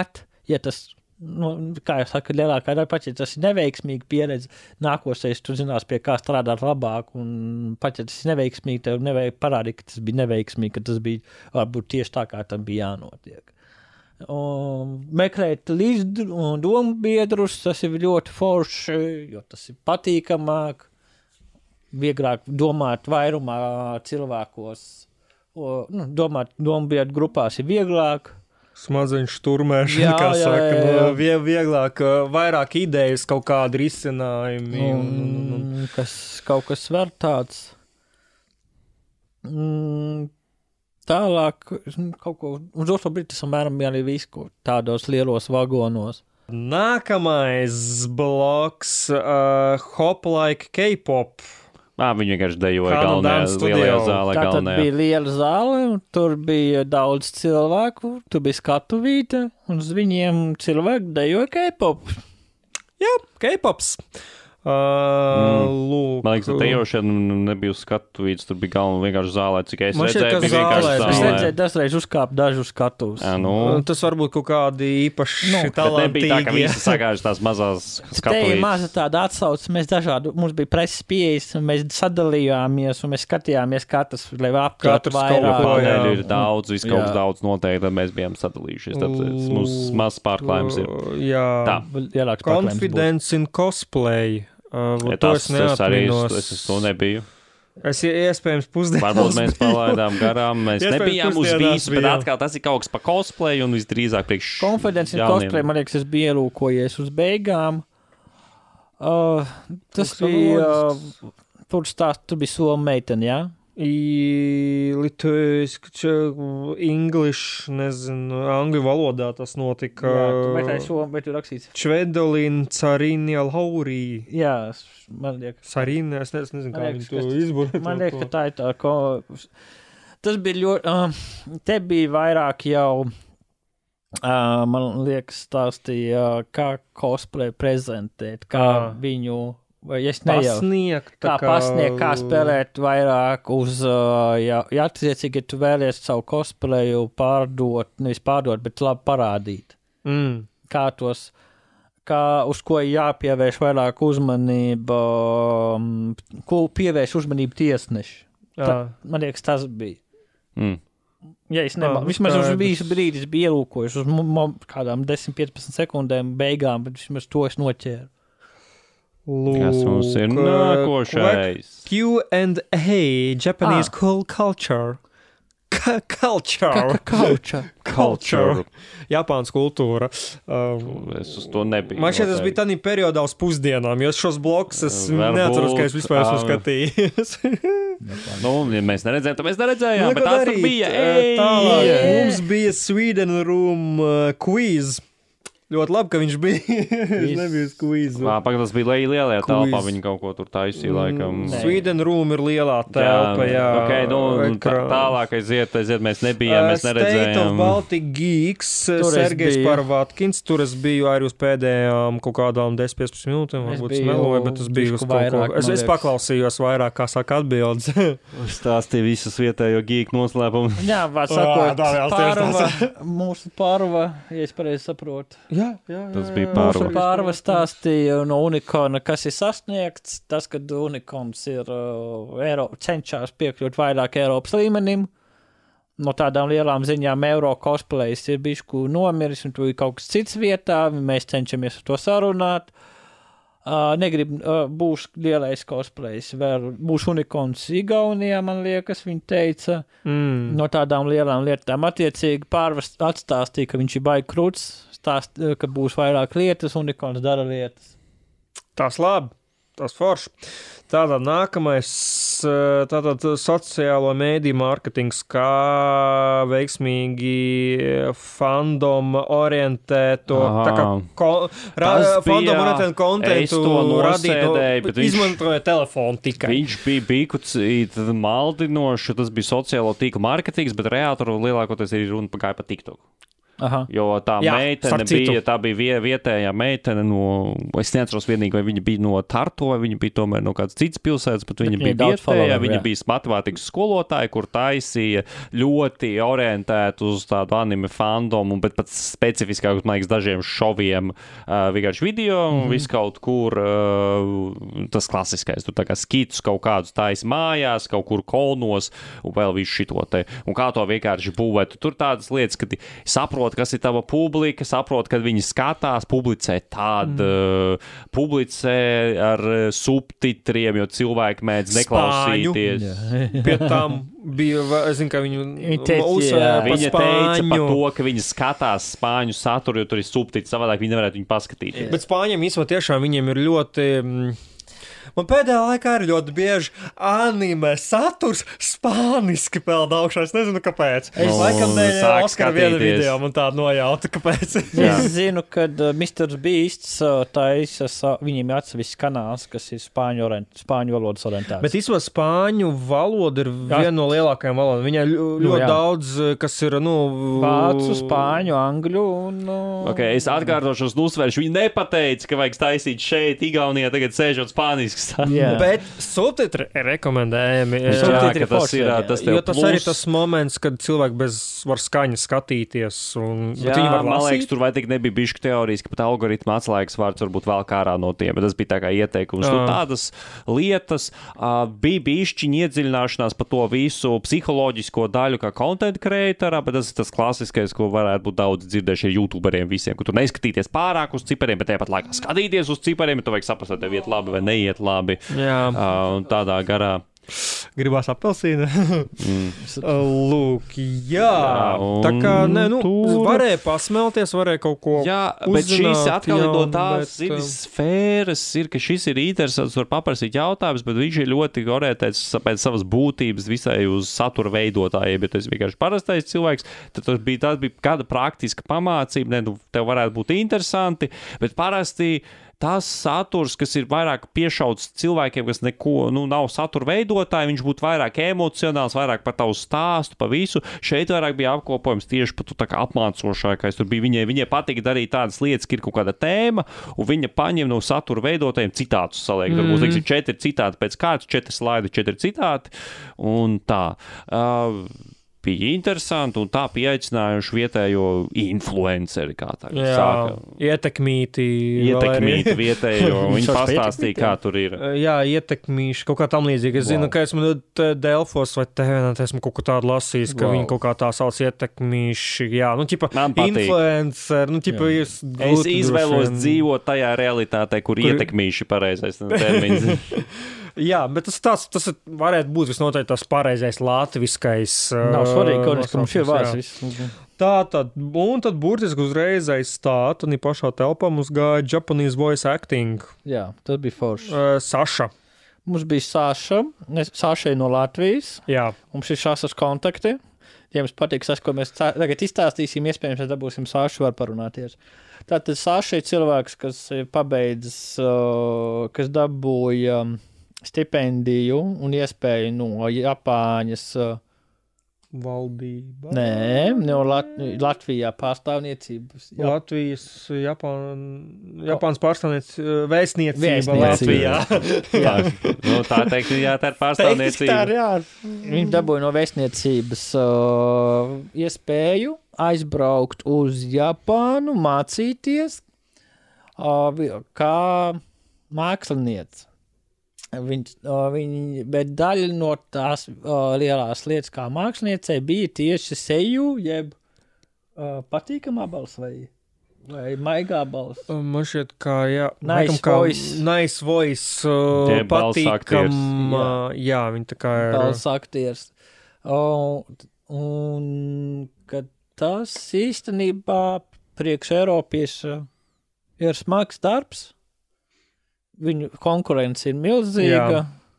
kā jau saka, lielākā daļa, pat ja tas ir neveiksmīgi pieredze, nākošais tu zinās, pie kā strādāt labāk, un pat ja tas ir neveiksmīgi, tev nevajag parādīt, ka tas bija neveiksmīgi, ka tas bija varbūt tieši tā, kā tam bija jānotiek. Meklēt dombiedrus, tas ir ļoti forši, jo tas ir patīkamāk, vieglāk domāt vairumā cilvēkos, domāt dombiedru grupās ir vieglāk, smadzeņu šturmēšana, kā saka, vieglāk, vairāk idejas, kaut kādi risinājumi. Kaut kas var tāds. Tālāk, kaut ko, un doto brīdi tas apmēram arī visu, ko tādos lielos vagonos. Nākamais bloks, Hop Like K-pop. Viņi vienkārši dejoja lielajā zālē. Tātad bija liela zāle, un tur bija daudz cilvēku, tur bija skatuvīte, un uz viņiem cilvēki dejoja K-pop. Jā, K-pops. Lūk. Man liekas, ka dejošana nebija uz skatuvītes, tur bija galva vienkārši zālē, cik es redzēju, bija vienkārši zālē. Es redzēju, dažreiz uzkāp dažu skatuvus. Tas varbūt kaut kādi īpaši talantīgi. Nebija tā, ka visi sagājuši tās mazās skatuvītes. Te ir maza tāda atsauce, mums bija preses pieejas, un mēs sadalījāmies, un mēs skatījāmies katrs, lai apkārt vairāk. Paneļi ir daudz, viss kaut kas daudz noteikti, tad mēs bijām sadalījušies. Tad mums mazs pārklājums ir. Jā, Confidence in Cosplay. To es neatminos. Es to nebiju. Es iespējams pusdienās. Varbūt mēs palaidām garām, mēs nebijām uz visu, bet atkal tas ir kaut kas pa cosplay un visdrīzāk priekš Confidence in jauniem. cosplay, man liekas, es biju ielūkojies uz beigām. Tas bija, tur bija Soma meitene, jā? English, nezinu, angļu valodā tas notika. Jā, vai tu rakstīts? Čvedolin Carinia Laurī. Jā, man liekas. Sarīna, es nezinu, kā viņi to izburē. Man liekas, ka tā ir tā, tas bija ļoti, te bija vairāk jau, man liekas, stāstīja, kā cosplay prezentēt, kā viņu, vai es pasniegt, kā spēlēt vairāk uz, ja attiecīgi, ja tu vēlies savu cosplayu pārdot, nevis pārdot, bet labi parādīt. Kā uz ko jāpievērš vairāk uzmanība, ko pievērš uzmanību tiesneši. Man liekas, tas bija. Ja es vismaz uz visu brīdi es biju ielūkojis uz kādām 10-15 sekundēm beigām, bet vismaz to es noķēru. Kas mums ir nākošais? Q&A, Japanese cool culture. Culture. Japānas kultūra. Es uz to nebiju. Man šķiet, tas bija tādā periodā uz pusdienām, jo šos blokus es neatceros, ka es vispār esmu skatījis. Ja mēs neredzējām, tad mēs neredzējām, bet tās tur bija. Tālāk, mums bija Sweden Room quiz. Ļoti labi, ka viņš bija. Viņš nebija uz kvizu. Tas bija lielajā telpā, viņi kaut ko tur taisīja, laikam. Sweden Room ir lielā telpa, jā. Tālāk aiziet, mēs nebijām, mēs neredzējām. State of Baltic Geeks, Sergejs Parvatkins, tur es biju arī uz pēdējām kaut kādām 10-15 minūtēm, varbūt smeloju, bet tas bija uz kaut ko. Es paklausījos vairāk, kā saka atbildes. Stāstīja visas vietējo geek noslēpumu. Jā, vārds sakot, mūsu Parva, ja es pareizi saprotu. Jā. Tas bija Pārva. Pārva stāstīja no Unikona, kas ir sasniegts. Tas, kad Unikons ir cenšas piekļūt vairāk Eiropas līmenim. No tādām lielām ziņām Euro cosplays ir bišku nomiris, un tu ir kaut kas cits vietā. Mēs cenšamies ar to sarunāt. Būs lielais cosplays. Vēl būs Unikons Igaunijā, man liekas, viņa teica. No tādām lielām lietām. Attiecīgi Pārva atstāstīja, ka viņš ir baigi krūts. Ka būs vairāk lietas, Unikons dara lietas. Tas labi, tas forši. Tātad nākamais, sociālo mēdīju mārketings, kā veiksmīgi fandom orientēto, fandom orientētu kontentu radīt, izmantoja telefonu tikai. Viņš bija bikucīt maldinoši, tas bija sociālo tīklu mārketings, bet reāli tur lielākoties ir runa gāja pa TikToku. Aha. Jo tā meitene bija vietējā meitene es neatceros vienīgi, vai viņa bija no Tartu, vai viņa bija tomēr no kādas citas pilsētas, bet viņa bija vietējā, viņa bija matemātikas skolotāja, kur taisīja ļoti orientētu uz tādu anime fandomu, bet pat specifiskāk, man liekas, dažiem šoviem vienkārši video, viss kaut kur tas klasiskais, tur tā kā skitus kaut kādus taisi mājās, kaut kur kolnos, un vēl visu šito te, un kā to vienkārši būvēt. Tur tādas lietas, ka saprot, kas ir tava publika, saprot, kad viņi skatās, publicē ar subtitriem, jo cilvēki mēdz neklausīties. Pie tām bija, es zinu, ka viņu uzsvēra par Viņa teica par to, ka viņi skatās spāņu saturu, jo tur ir subtitri, savādāk viņi nevarētu viņu paskatīties. Bet spāņiem īstenībā tiešām viņiem ir ļoti... Man pēdējā laikā ir ļoti bieži anime saturs spāniski peld augšā. Es nezinu, kāpēc. Es laikam dēļ Oskara viena video man tādu nojauta, kāpēc. Es zinu, kad Mr. Beasts taisa, viņiem ir atsevišķs kanāls, kas ir spāņu valodas orientēts. Bet īstenībā spāņu valoda ir viena no lielākajām valodām. Viņai ļoti daudz, kas ir, vācu, spāņu, angļu un... Es atkārtošos un uzsvēršu. Viņi nepateica, ka vajag taisīt šeit, Igaunijā, tagad sēžot spāniski praktisks. Bet subtitri ir rekomendējami. Jo tas arī tas moments, kad cilvēki var skaņu skatīties. Viņi var man liekas, tur vai tik nebija bišķi teorijas, ka pat algoritma atslēgas vārds varbūt vēl kārā no tiem, bet tas bija tā kā ieteikums. Tādas lietas bija bišķiņi iedziļināšanās par to visu psiholoģisko daļu kā content creatorā, bet tas ir tas klasiskais, ko varētu būt daudz dzirdējuši ar youtuberiem visiem, ka tu neskatīties pārāk uz cipariem, bet tāpat laikā skatīties uz cipariem, bet tu vajag saprast, vai tev iet labi vai neiet labi. Tādā garā. Gribās apelsīnu. Lūk, tā kā, varēja pasmelties, varēja kaut ko uzzināt. Bet šis atkal no tās sfēras ir, ka šis ir interesants, var paprasīt jautājumus, bet viņš ir ļoti orientēts pēc savas būtības visai uz satura veidotājiem, bet tas vienkārši parastais cilvēks, tad tas bija kāda praktiska pamācība, tev varētu būt interesanti, bet parasti tas saturs, kas ir vairāk piešauts cilvēkiem, kas neko, nav satura veidotāji, viņš būtu vairāk emocionāls, vairāk par tavu stāstu, pa visu. Šeit vairāk bija apkopojums tieši par tu tā kā apmācošākais. Tur bija viņai patika darīt tādas lietas, ka ir kaut kāda tēma, un viņa paņem no satura veidotājiem citātus saliek. Tur būs, 4 citāti pēc kārtas, 4 slaidi, 4 citāti, un tā. Bija interesanti, un tā pieaicinājuši vietējo influenceri, kā tā sāka. Ietekmīti vietējo, viņi pastāstīja, kā tur ir. Jā, ietekmīši, kaut kā tam līdzīgi. Es zinu, ka esmu Delfos vai TVNet, esmu kaut ko tādu lasījis, ka viņi kaut kā tā sauc ietekmīši, influencer, Es izvēlos dzīvot tajā realitātē, kur ietekmīši pareizais termins. Jā, bet tas varētu būt visnotaļ tas pareizais latviskais. Nav svarīgi, ka mums ir vārds viss. Un tad burtiski uzreiz aiz stāta, un pašā telpā mums gāja Japanese voice acting. Jā, tas bija forši. Saša. Mums bija Saša no Latvijas. Jā. Mums ir Sašas kontakti. Ja jums patīk, ko mēs tagad izstāstīsim, iespējams, mēs dabūsim Sašu, var parunāties. Tātad Saša ir cilvēks, kas pabeidzis, kas dabūja stipendiju un iespēju no Japāņas valdība. Nē, no Latvijā pārstāvniecības. Latvijas, Japānas vēstniecība Latvijā. Tā teikt, tā ir pārstāvniecība. Viņi dabūja no vēstniecības iespēju aizbraukt uz Japānu, mācīties kā mākslinieci. Bet daļa no tās lielās lietas kā māksliniecei bija tieši seju, jeb patīkamā balss vai maigā balss. Man šķiet, kā, nice voice, patīkam, viņi tā kā ir. Balss aktieris. Un kad tas īstenībā priekš Eiropiešu ir smags darbs, viņu konkurence ir milzīga.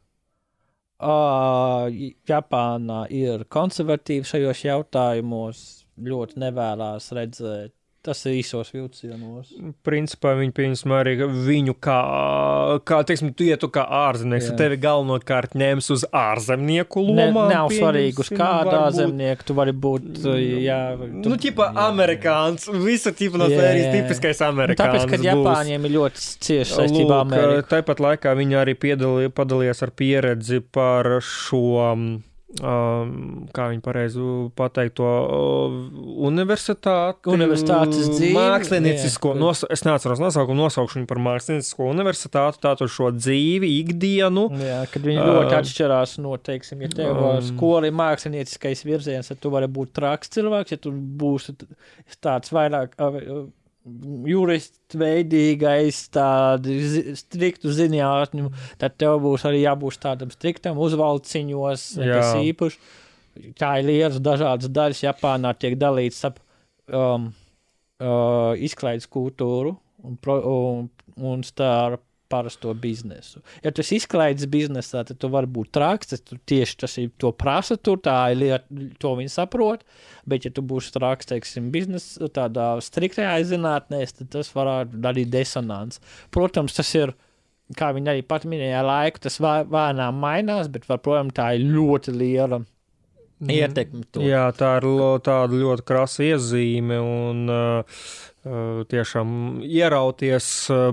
Japānā ir konservatīvi šajos jautājumos, ļoti nevēlās redzēt. Tas ir īsos vilcienos. Principā viņi pieņem arī viņu kā teiksim, tu kā ārzemnieks, tevi galvenokārt ņems uz ārzemnieku lomām. Nav svarīgi, uz kādu ārzemnieku tu vari būt, amerikāns, visa tipa no sērijas tipiskais amerikāns. Tāpēc, kad Japāņiem ir ļoti cieši saistībā Ameriku. Tāpat laikā viņi arī padalījās ar pieredzi par šo kā viņi pareizi pateikt to universitātes dzīvi. Māksliniecisko, es neatceros nosaukšanu par māksliniecisko universitātu, tātad šo dzīvi, ikdienu. Jā, kad viņi ļoti atšķirās no, teiksim, ja tev skola ir mākslinieciskais virziens, tad tu vari būt traks cilvēks, ja tu būsi tāds vairāk jurists veidīgais, tādu striktu zinātņu, tad tev būs arī jābūt tādam striktam uzvalciņos, kas īpaši. Tā ir lietas, dažādas daļas Japānā tiek dalīts ap izklaides kultūru un starp parasto biznesu. Ja tu esi izklaides biznesā, tad tu vari būt traks, tieši tas ir to prasa tur, tā ir lieta, to viņi saprot, bet ja tu būsi traks, teiksim, biznesa, tādā striktajā zinātnēs, tad tas varētu darīt disonants. Protams, tas ir, kā viņi arī pat minēja laiku, tas vēnām mainās, bet, protams, tā ir ļoti liela ietekmi to. Jā, tā ir tāda ļoti krasa iezīme un tiešām ierauties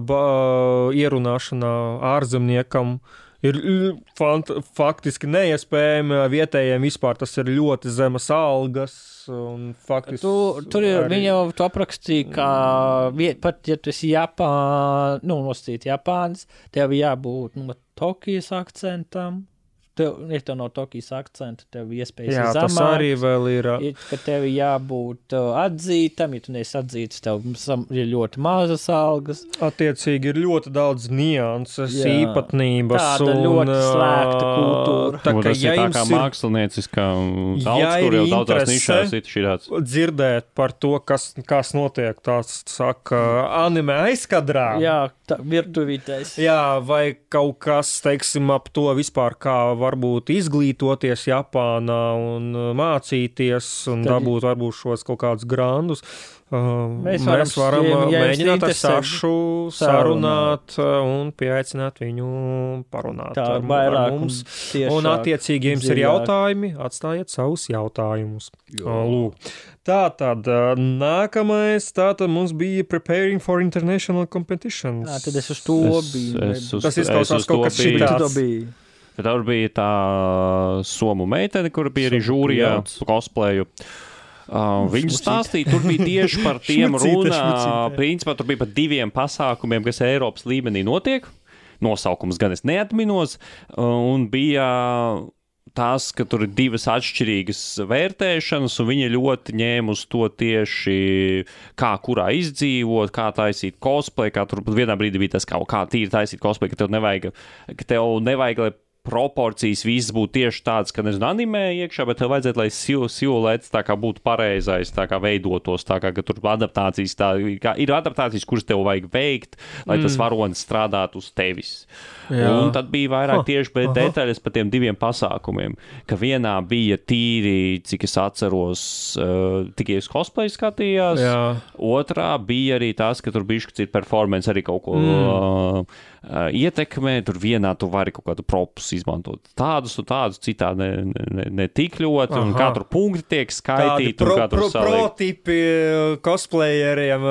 ierunāšanā ārzemniekam ir faktiski neiespējami, vietējiem vispār tas ir ļoti zemas algas un faktiski... Tur ir, viņi jau to aprakstīja, kā pat, ja tu esi Japāns, tev jābūt Tokijas akcentam. Ja tev no Tokijas akcenta, tev iespējas jā, zamāk. Tas arī vēl ir. Ka tev jābūt atzītam, ja tu neesi atzīts, tev ir ļoti mazas algas. Attiecīgi ir ļoti daudz nianses, īpatnības. Tāda ļoti slēgta kultūra. Tā kā, ja tā kā mākslinieciskā daudz, kur jau daudzās nišās ir širāds. Dzirdēt par to, kas notiek, tās saka, anime aizkadrā. Jā, virtuvītais. Jā, vai kaut kas, teiksim, ap to vispār kā varbūt izglītoties Japānā un mācīties un dabūt varbūt šos kaut kādus grandus. Mēs varam mēģināt ar Sašu sarunāt un pieaicināt viņu parunāt ar mums. Un attiecīgi, jums ir jautājumi, atstājiet savus jautājumus. Lūk. Tātad, nākamais, mums bija Preparing for International Competitions. Tad es uz to biju. Tas izklausās kaut kas šitāds. Tur bija tā somu meitene, kur bija arī žūrijā cosplayu. Viņa stāstīja, tur bija tieši par tiem runā. Principā tur bija par 2 pasākumiem, kas Eiropas līmenī notiek. Nosaukums gan es neatminos. Un bija tas, ka tur ir 2 atšķirīgas vērtēšanas, un viņa ļoti ņēma uz to tieši, kā kurā izdzīvot, kā taisīt cosplay, kā tur vienā brīdī bija tas, kā tīri taisīt cosplay, ka tev nevajag, lai proporcijas visas būtu tieši tādas, ka nezinu, animē iekšā, bet tev vajadzētu, lai siluets tā kā būtu pareizais, tā kā veidotos, tā kā, ka tur adaptācijas, ir adaptācijas, kuras tev vajag veikt, lai tas varonis strādātu uz tevis. Jā. Un tad bija vairāk tieši detaļas par tiem 2 pasākumiem, ka vienā bija tīri, cik es atceros, tikai uz cosplay skatījās, otrā bija arī tas, ka tur bišķi ir performance arī kaut ko ietekmē, tur vienā tu vari kaut kādu propus izmantot tādus un tādus, citā ne tik ļoti, un katru punktu tiek skaitīti, un katru saliek. Protipi cosplayeriem,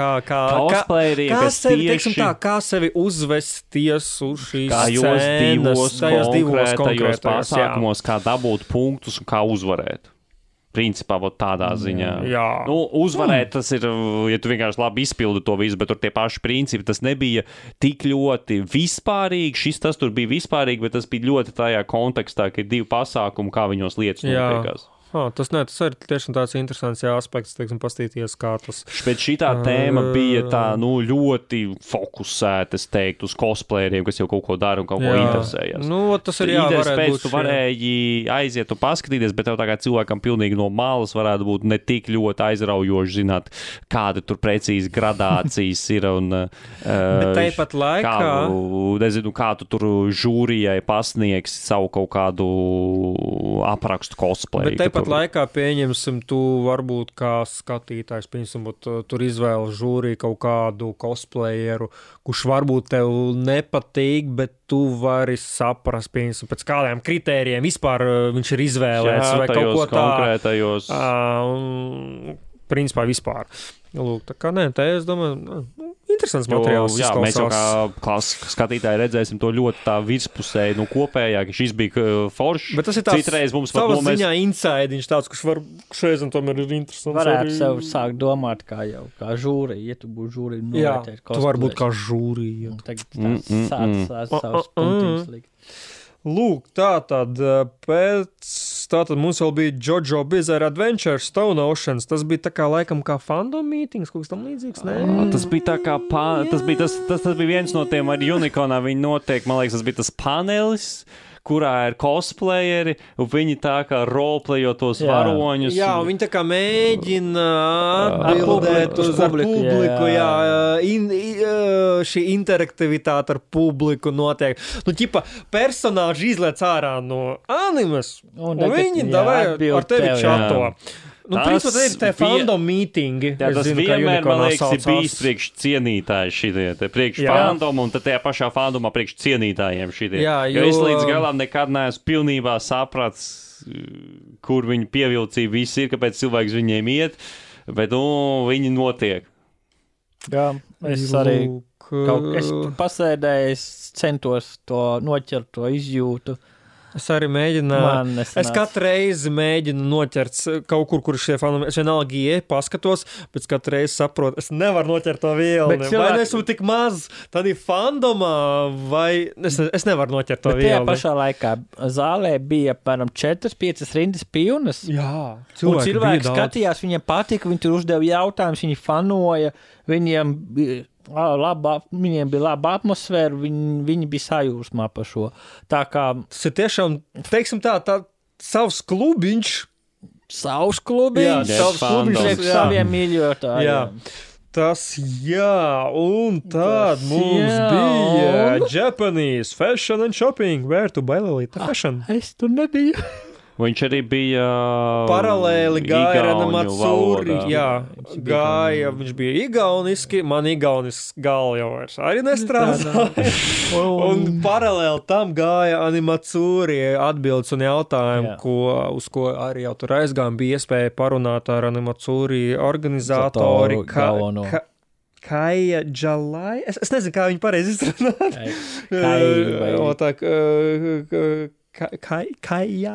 kā sevi uzvesties uz šīs scēnas, tajos divos pasākumos, kā dabūt punktus un kā uzvarēt. Principā, tādā ziņā. Jā. Uzvarēt, tas ir, ja tu vienkārši labi izpildi to visu, bet tur tie paši principi, tas nebija tik ļoti vispārīgi, tas tur bija vispārīgi, bet tas bija ļoti tajā kontekstā, ka ir 2 pasākumi, kā viņos lietas notiekās. Tas ir tiešām tāds interesants aspekts, teiksim, pastīties, kā tas... Bet šitā tēma bija tā, ļoti fokusēta, es teiktu, uz cosplayeriem, kas jau kaut ko dara un kaut ko interesējas. Tas ir varētu būt. Tu varēji aiziet un paskatīties, bet tev tā kā cilvēkam pilnīgi no malas varētu būt ne tik ļoti aizraujoši zināt, kāda tur precīzi gradācijas ir un... bet tāpat laikā... Nezinu, kā tu tur žūrijai pasniegs savu kaut kādu aprakstu cosplayu. Bet tāpat laikā, pieņemsim, tu varbūt kā skatītājs, pieņemsim, tur izvēles žūrī kaut kādu cosplayeru, kurš varbūt tev nepatīk, bet tu vari saprast, pieņemsim, pēc kādiem kritērijiem vispār viņš ir izvēlēts vai kaut ko tā. Konkrētajos. Principā vispār. Lūk, tā kā tā es domāju, interesants materiāls. Jā, mēs jau kā skatītāji redzēsim to ļoti tā virspusēji, kopējā, ka šis bija foršs. Bet tas ir tāds citreiz mums savas ziņā insaidiņš tāds, kurš šreizam tomēr ir interesants. Varētu sev sākt domāt kā žūri, ja tu būtu žūri. Jā, tu vari būt kā žūri. Tagad sāc savus punktiņus likt. Lūk, tātad mums vēl bija JoJo Bizarre Adventure Stone Oceans. Tas bija tā kā laikam kā fandom meetings, kaut kas tam līdzīgs, ne? Tas bija tā kā, tas bija viens no tiem ar Unicornā, viņi notiek, man liekas, tas bija tas panelis, kurā ir cosplayeri, un viņi tā kā roleplayo tos varoņus. Jā, un viņi tā kā mēģina atbildēt uz publiku, šī interaktivitāte ar publiku notiek. Personāži izlēc ārā no animes, un viņi davai ar tevi čato. Principā, tas ir tie fandom mītingi. Jā, tas vienmēr, man liekas, ir bijis priekš cienītāji šitie, priekš fandom, un tad tajā pašā fandomā priekš cienītājiem šitie. Jā, jo es līdz galām nekad neesmu pilnībā saprats, kur viņu pievilcība viss ir, kāpēc cilvēks viņiem iet, bet, viņi notiek. Jā, es arī es pasēdēju, es centos to noķert, to izjūtu. Es arī mēģināju. Es katru reizi mēģinu noķert kaut kur šie fani. Es vienalga ieeju, paskatos, bet katru reizi saprotu, es nevaru noķert to vielu. Vai esmu tik maz, tad ir fandomā, vai es nevaru noķert to vielu. Tajā pašā laikā zālē bija apmēram 4-5 rindas pilnas. Jā, cilvēki skatījās, viņiem patika, viņi tur uzdeva jautājumus, viņi fanoja, viņiem bija laba atmosfēra, viņi bija sajūsmā par šo. Tā kā... Tas ir tiešām, teiksim tā savs klubiņš. Savs klubiņš? Jā, savs klubiņš. Saviem mīļotājiem. Jā. Tas, un tad mums bija Japanese Fashion and Shopping. Where to buy Lolita Fashion? Es tur nebiju. Viņš arī bija paralēli gāja Ranamatsuri. Jā, viņš bija igauniski, man igaunisks galva jau vairs arī nestrādā. Un paralēli tam gāja Animatsuri atbildes un jautājumi, uz ko arī jau tur aizgājām, bija iespēja parunāt ar Animatsuri organizatori. Kaija Džalai. Es nezinu, kā viņu pareizi izrunāt. Kaija.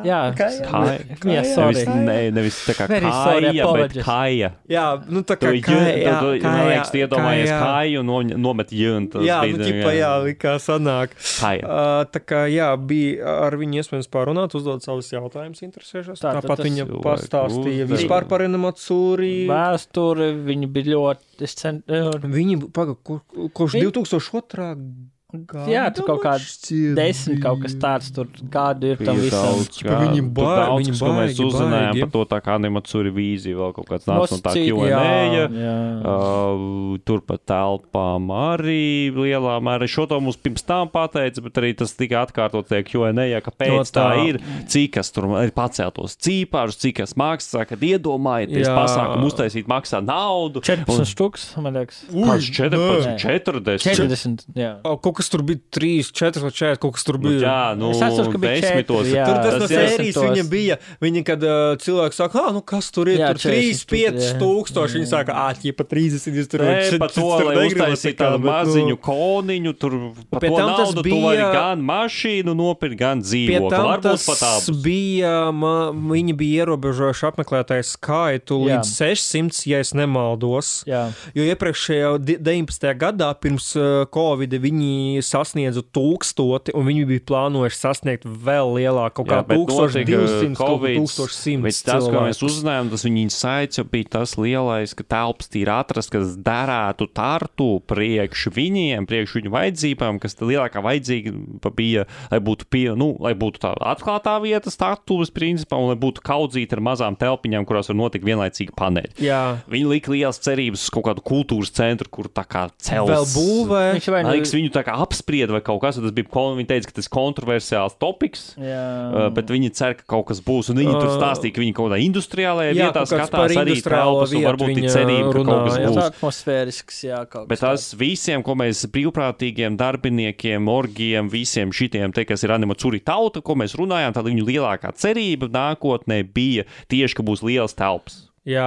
Nevis tā kā Kaija, bet Kaija. Jā, tā kā Kaija. Man liekas, iedomājies Kaiju un nomet jöntu. Jā, kā sanāk. Tā kā, bija ar viņu iespējams pārunāt, uzdot savus jautājumus interesēšos. Tāpat viņa pastāstīja vispār par Animatsuri. Vēsturi, viņi bija ļoti... Viņi, kopš 2002. Jā, tu kaut kāds 10 kaut kas tāds tur kādu ir tam visam. Viņi baigi, mēs uzzinājām par to tā kā Animatsuri vīzija, vēl kaut kāds nāc no tā Q&A. Tur pat telpām arī lielā mērā. Šo to mums pirms tām pateica, bet arī tas tika atkārtot tie Q&A, kāpēc tā ir, cik kas tur ir paceltos cīpārus, cik kas maksā, kad iedomājieties pasākumu uztaisīt maksā naudu. 14 štuks, man liekas. 40, jā. Kaut kas tur bija 3, 4 vai 4, kaut kas tur bija. Es atceros, ka bija 4. Tur tas no sērijas viņa bija. Viņa, kad cilvēki saka, kas tur ir, tur 3-5 tūkstoši, viņi saka, ķipa 30, jūs tur pa to, lai uztaisīt tādu maziņu koniņu, tur pa to naudu tu vari gan mašīnu nopirkt, gan dzīvokli. Varbūt pat abus. Viņi bija ierobežojuši apmeklētāju skaitu līdz 600, ja es nemaldos. Jo iepriekšējā 19. gadā pirms Covid viņi sasniedzu 1000, un viņi bija plānojuši sasniegt vēl lielāku, kaut kā 1200, 1100 bet tas, ko mēs uzzinājām, tas viņa insights jau bija tas lielais, ka telpas ir atrast, kas derētu Tartu priekš viņiem, priekš viņu vajadzībām, kas lielākā vajadzība bija, lai būtu tā atklātā vieta Tartuvas principā, un lai būtu kaudzīta ar mazām telpiņām, kurās var notikt vienlaicīgi paneļi. Viņi lika lielas cerības uz kaut kādu kultūras centru, kur tā kā cels. Vēl būvē. Viņu tā kā apsprieda vai kaut kas, un tas bija, viņi teica, ka tas kontroversiāls topiks, bet viņi cer, ka kaut kas būs, un viņi tur stāstīja, ka viņi kaut kādā industriālajā vietā skatās arī telpas, un varbūt ir cerība, ka kaut kas būs. Atmosfērisks, kaut kas. Bet tas visiem, ko mēs brīvprātīgiem darbiniekiem, orgiem, visiem šitiem, kas ir Animatsuri tauta, ko mēs runājām, tad viņu lielākā cerība nākotnē bija tieši, ka būs lielas telpas.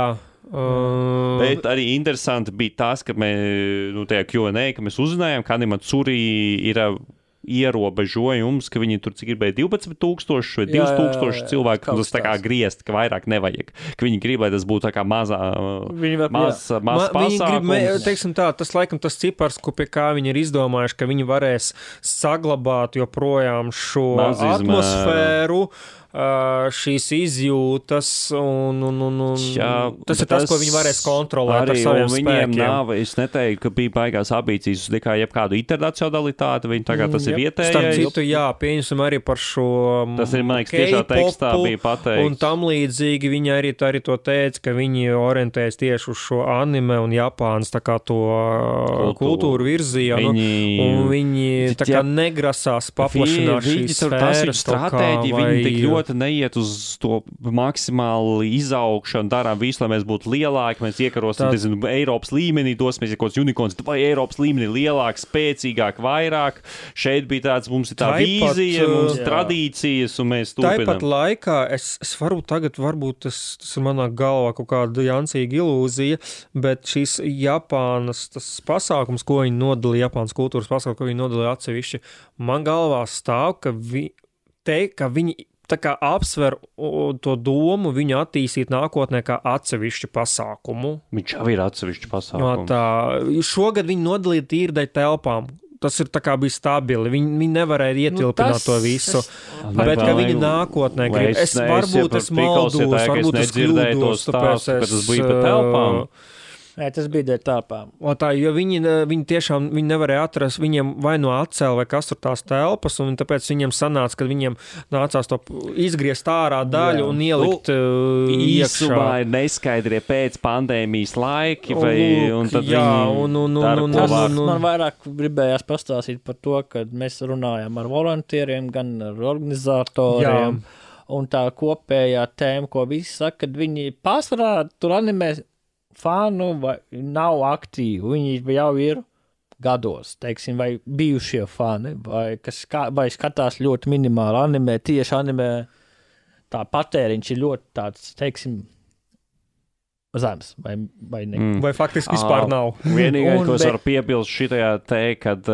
Bet arī interesanti bija tas, ka tajā Q&A, ka mēs uzzinājām, ka Animatsuri ir ierobežojums, ka viņi tur cik gribēja 12,000 vai 2,000 cilvēku, un tas tā kā griezt, ka vairāk nevajag. Ka viņi grib, lai tas būtu tā kā mazs pasākums. Teiksim tā, tas laikam tas cipars, pie kā viņi ir izdomājuši, ka viņi varēs saglabāt joprojām šo atmosfēru, šīs izjūtas un tas ir tas, ko viņi varēs kontrolēt ar saviem spēkiem. Es neteiktu, ka bija baigās ambīcijas uz nekā jebkādu internacionalitāti, viņi tagad tas ir vietējais. Starp citu, pieņemsim arī par šo tas ir, man liekas, tiešā tekstā bija pateikts. Un tam līdzīgi viņi arī to teica, ka viņi orientējas tieši uz šo anime un Japānas tā kā to kultūru virzienu, un viņi tā kā negrasās paplašināt šīs sfēras. Stratēģija, viņi tik ļoti ļoti neiet uz to maksimāli izaugšanu, darām visu, lai mēs būtu lielāki, mēs iekarosim, nezinu, Eiropas līmenī, dosimies, ja kaut kāds unikorns, vai Eiropas līmenī lielāk, spēcīgāk, vairāk. Šeit bija tāds, mums ir tā vīzija, mums tradīcijas, un mēs turpinām. Tāpat laikā es varu tagad, varbūt tas ir manā galvā kaut kāda jancīga ilūzija, bet šīs Japānas, tas pasākums, ko viņi nodalīja, Japānas kultūras pasākums, ko viņi nodalīja atsevišķi, man galvā stāv, ka viņi tā kā apsver to domu viņu attīstīt nākotnē kā atsevišķu pasākumu. Viņš jau ir atsevišķu pasākumu. Šogad viņi nodalīja tīri dēļ telpām. Tas ir tā kā bija stabili. Viņi nevarēja ietilpināt to visu. Bet, ka viņi nākotnē grib. Varbūt es maldos, varbūt es kļūdos, tāpēc es... Tas bija pa telpām. Nē, tas bija dēļ tāpām. Jo viņi tiešām nevarēja atrast, viņiem vai no atcēla vai kas tur tās telpas, un tāpēc viņiem sanāca, ka viņiem nācās to izgriezt ārā daļu un ielikt iekšā. Īsumā ir neskaidrie pēc pandēmijas laiki, un tad Man vairāk gribējās pastāstīt par to, ka mēs runājam ar volontieriem, gan ar organizatoriem, un tā kopējā tēma, ko visi saka, kad viņi pārsvarā tur animē fanu vai nav aktīvi, viņi jau ir gados, teiksim, vai bijušie fani, vai skatās ļoti minimāli animē, tieši animē tā patēriņš ir ļoti tāds, teiksim, zems, vai ne. Vai faktiski vispār nav. Vienīgais, ko es varu piebilst šitajā kad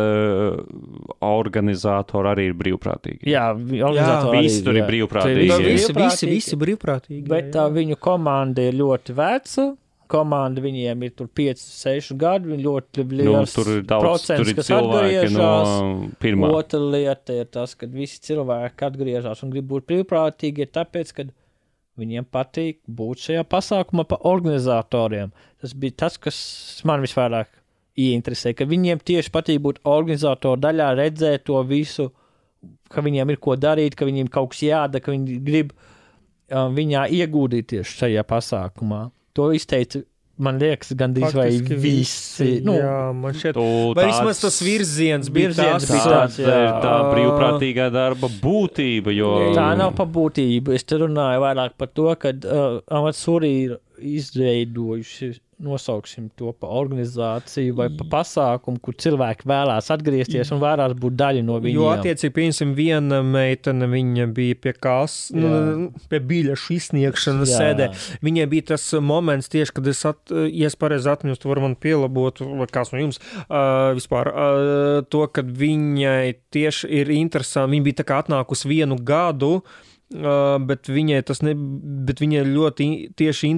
organizatori arī ir brīvprātīgi. Jā, organizatori visi tur ir brīvprātīgi. Visi brīvprātīgi. Bet tā viņu komanda ir ļoti veca. Komanda viņiem ir tur 5-6 gadi, viņi ļoti liels procents, kas atgriežās. No Otra lieta ir tas, ka visi cilvēki atgriežās un grib būt brīvprātīgi, ir tāpēc, ka viņiem patīk būt šajā pasākumā pa organizatoriem. Tas bija tas, kas man visvairāk ieinteresē, ka viņiem tieši patīk būt organizatoru daļā, redzēt to visu, ka viņiem ir ko darīt, ka viņiem kaut kas jādara, ka viņi grib viņā iegūdīties šajā pasākumā. To izteica, man liekas, gandrīz vai visi. Man šķiet, vai vismaz tas virziens bija tāds. Tā brīvprātīgā darba būtība, jo... Tā nav pa būtību. Es te runāju vairāk par to, ka Amatsuri ir izveidojuši, nosauksim to pa organizāciju vai pa pasākumu, kur cilvēki vēlās atgriezties un vēlās būt daļa no viņiem. Jo attiecīgi, piemēram, viena meitene, viņa bija pie pie biļešu izsniegšanas sēdē. Viņai bija tas moments tieši, kad es pareizi atmiņos, tu var man pielabot, vai kāds no jums vispār, to, kad viņai tieši ir interesanti, viņa bija tā kā atnākusi 1 gadu, bet viņai ļoti tieši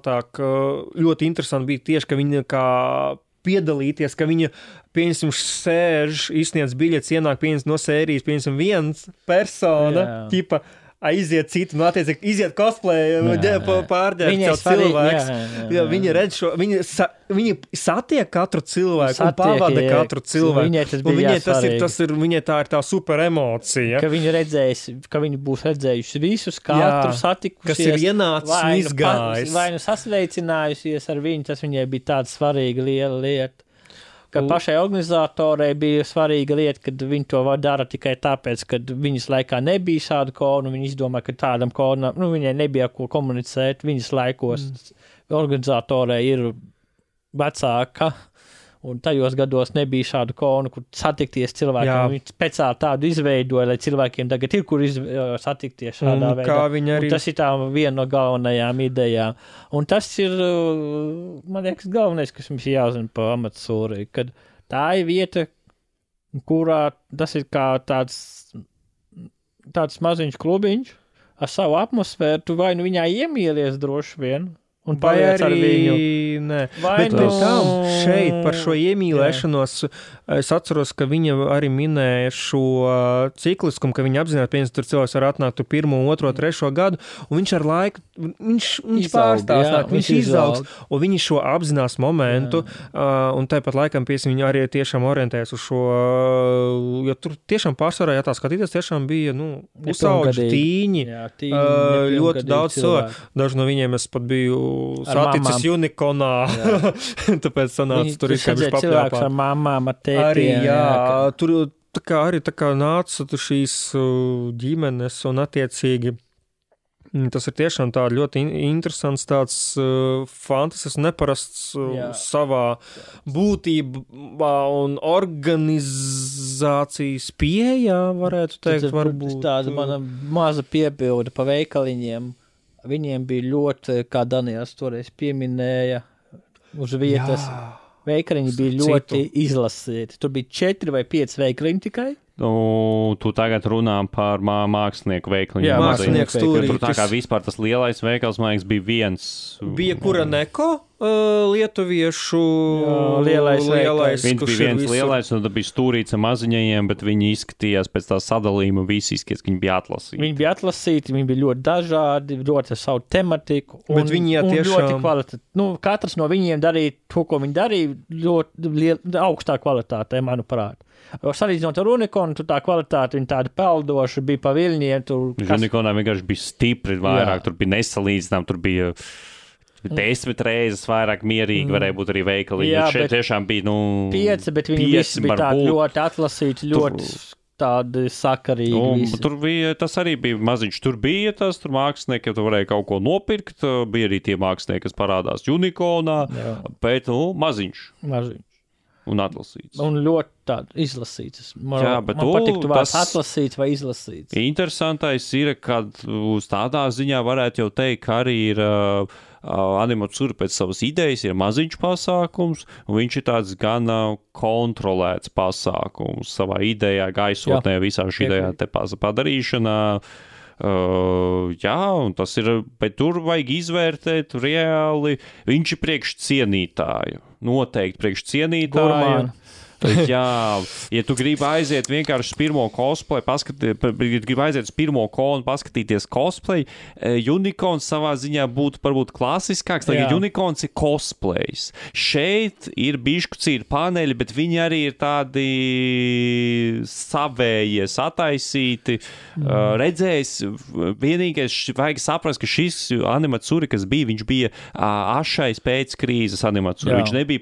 ļoti interesanti bija tieši, ka viņa kā piedalīties, ka viņa, piemēram, sēž, izsniedz biļetes, ienāk, piemēram, no sērijas, piemēram, 1 persona, ķipa, aiziet citu, attiecīgi, iziet cosplay, pārģērbt cilvēks. Viņa redz šo, viņa satiek katru cilvēku un pavada katru cilvēku. Viņai tā ir tā super emocija. Ka viņa redzēs, ka viņa būs redzējuši visus, katru satikušies. Kas ir ienācis un izgājis. Vai nu sasveicinājusies ar viņu, tas viņai bija tāda svarīga liela lieta. Ka pašai organizatorei bija svarīga lieta, kad viņi to dara tikai tāpēc, ka viņas laikā nebija šāda kona, un viņi izdomā, ka tādam konam, viņai nebija ko komunicēt, viņas laikos organizatorei ir vecāka, un tajos gados nebija šādu konu, kur satikties cilvēkiem. Viņi speciāli tādu izveidoja, lai cilvēkiem tagad ir, kur satikties šādā veidā. Un tas ir tā viena no galvenajām idejām. Un tas ir, man liekas, galvenais, kas mums jāzina pa Amatsuri, kad tā ir vieta, kurā tas ir kā tāds maziņš klubiņš ar savu atmosfēru, tu vai nu viņā iemīlies droši vien, un paliec ar viņu. Nē. Bet tam šeit par šo iemīlēšanos es atceros, ka viņa arī minēja šo cikliskumu, ka viņa apzināti, piemēram, tur cilvēks var atnākt 1, 2, 3 gadu, un viņš ar laiku, viņš pārstāstāk, viņš izaugs, un viņi šo apzinās momentu, un tāpat laikam, piemēram, viņi arī tiešām orientējas uz šo, jo tur tiešām pārsvarā, ja tā skatīties, tiešām bija, pusauģi, tīņi, ļoti daudz cilvēku. Daži no viņiem es pat biju saticis Unikonā, tāpēc sanāca tur ir kāds papļāpā. Cilvēks ar mamām, ar tētiem. Tur arī tā kā nāca šīs ģimenes un attiecīgi Tas ir tiešām tā ļoti interesants, tāds fantastisks, neparasts savā būtībā un organizācijas pieejā, varētu teikt, varbūt. Tāda mana maza piebilde pa veikaliņiem. Viņiem bija ļoti, kā Daniels toreiz pieminēja, uz vietas. Veikaliņi bija ļoti izlasīti. Tur bija 4 vai 5 veikaliņi tikai. Tu tagad runā par mākslinieku veiklu. Jā, mākslinieku stūrītis. Tur tā kā vispār tas lielais veikals, man liekas, bija viens. Bija Kuraneko, lietuviešu lielais. Viņš bija viens lielais, un tad bija stūrīts ar maziņajiem, bet viņi izskatījās pēc tā sadalījuma, visi izskatījās, ka viņi bija atlasīti. Viņi bija atlasīti, viņi bija ļoti dažādi, ļoti ar savu tematiku. Bet viņi tiešām... ļoti kvalitāti. Katrs no viņiem darīja to, ko viņi darīja, ļoti augstā kvalitātē, manuprāt. Salīdzinot ar Unikonu, tur tā kvalitāte, viņa tāda peldoša, bija pa viļņiem. Unikonā vienkārši bija stipri vairāk, tur bija nesalīdzinām, tur bija 10 reizes vairāk mierīgi, varēja būt arī veikali. Šeit tiešām bija, 5, bet viņi visi bija tādi ļoti atlasīti, ļoti tādi sakarīgi. Tur bija, tas arī bija maziņš, tur bija tas, tur mākslinieki, tu varēja kaut ko nopirkt, bija arī tie mākslinieki, kas parādās Unikonā, bet, maziņš. Un atlasīts. Un ļoti tādu izlasīts. Man patiktu vārds atlasīts vai izlasīts. Interesantais ir, kad uz tādā ziņā varētu jau teikt, ka arī ir Animatsuri pēc savas idejas ir maziņš pasākums, un viņš ir tāds gan kontrolēts pasākums savā idejā, gaisotnē, visā šī idejā te padarīšanā. Un tas ir, bet tur vajag izvērtēt reāli, viņš ir priekšcienītāju, noteikti priekšcienītāju. Ja tu gribi aiziet vienkārši uz pirmo cosplay, paskatīties cosplay, Unikons savā ziņā būtu varbūt klasiskāks, lai Unikons ir cosplays. Šeit ir bišķi paneļi, bet viņi arī ir tādi savējie, sataisīti. Redzējis, vienīgais vajag saprast, ka šis Animatsuri, kas bija, viņš bija ašais pēc krīzes Animatsuri. Viņš nebija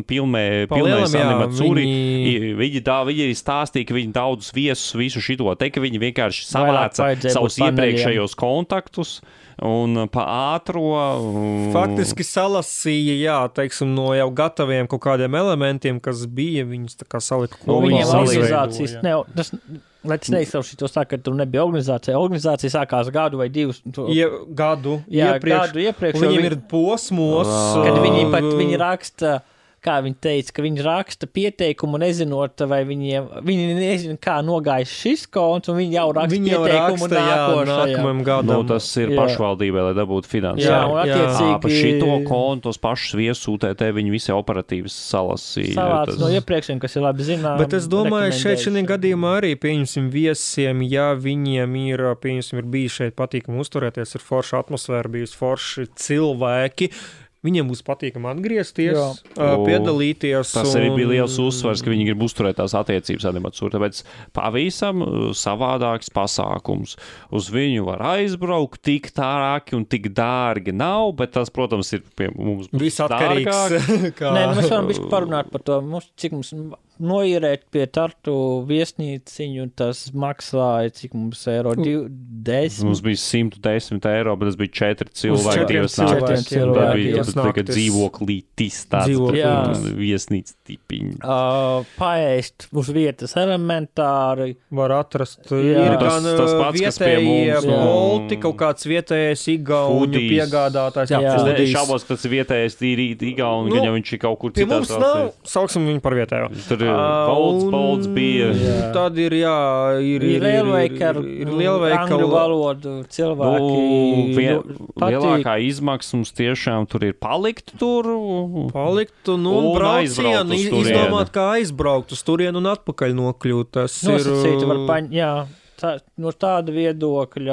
pilnais Animatsuri. Viņi arī stāstīja, ka viņi daudzus viesus visu šito te, ka viņi vienkārši savāca savus iepriekšējos kontaktus un pa ātro. Faktiski salasīja, teiksim, no jau gataviem kaut kādiem elementiem, kas bija, viņus tā kā salika kopā. Viņiem organizācijas, lai tas neizsaušas tos tā, ka tur nebija organizācija. Organizācija sākās gadu vai 2. Gadu iepriekš. Un viņiem ir posmos. Kad viņi raksta, kā viņi teica, ka viņi raksta pieteikumu, nezinot, vai viņi nezina, kā nogājis šis konts, un viņi jau raksta pieteikumu nākamajam gadam. Tas ir pašvaldībai, lai dabūtu finanses. Un attiecīgi... Pa šito kontu, tos pašus viesus UTT, viņi visi operatīvas salasīja. Savāc no iepriekšiem, kas ir labi zinām. Bet es domāju, šeit šī gadījumā arī, pieņemsim, viesiem, ja viņiem ir, pieņemsim, ir bijis šeit patīkami uzturēties, ir forša atmosfēra, bijusi forši cilvēki, viņiem būs patīkami atgriezties, piedalīties. Tas arī bija liels uzsvars, ka viņi grib uzturēt tās attiecības Animatsuri, tāpēc pavisam savādāks pasākums. Uz viņu var aizbraukt, tik tārāki un tik dārgi nav, bet tas, protams, ir pie mums visatkarīgs. Nē, mēs varam bišķi parunāt par to, cik mums noīrēt pie Tartu viesnīciņu, tas maksāja, cik mums eiro, 10? Mums bija 110 eiro, bet tas bija 4 cilvēki, 4 cilvēki. Tagad dzīvoklītis tāds viesnīca tipiņi. Paēst uz vietas elementāri. Var atrast. Ir gan vietējie bolti, kaut kāds vietējais igauņu piegādātājs. Šaubos, ka tas ir vietējais igauņu, gan jau viņš ir kaut kur citās. Pie mums nav, sauksim viņu par vietējo. Tur bolts bija. Tad ir lielveikali, angļu valodu cilvēki lielākā izmaksa mums tiešām tur ir palikt tur. Un braucienu izdomāt, kā aizbraukt uz turienu un atpakaļ nokļūt. Tas nosacīti var no tāda viedokļa.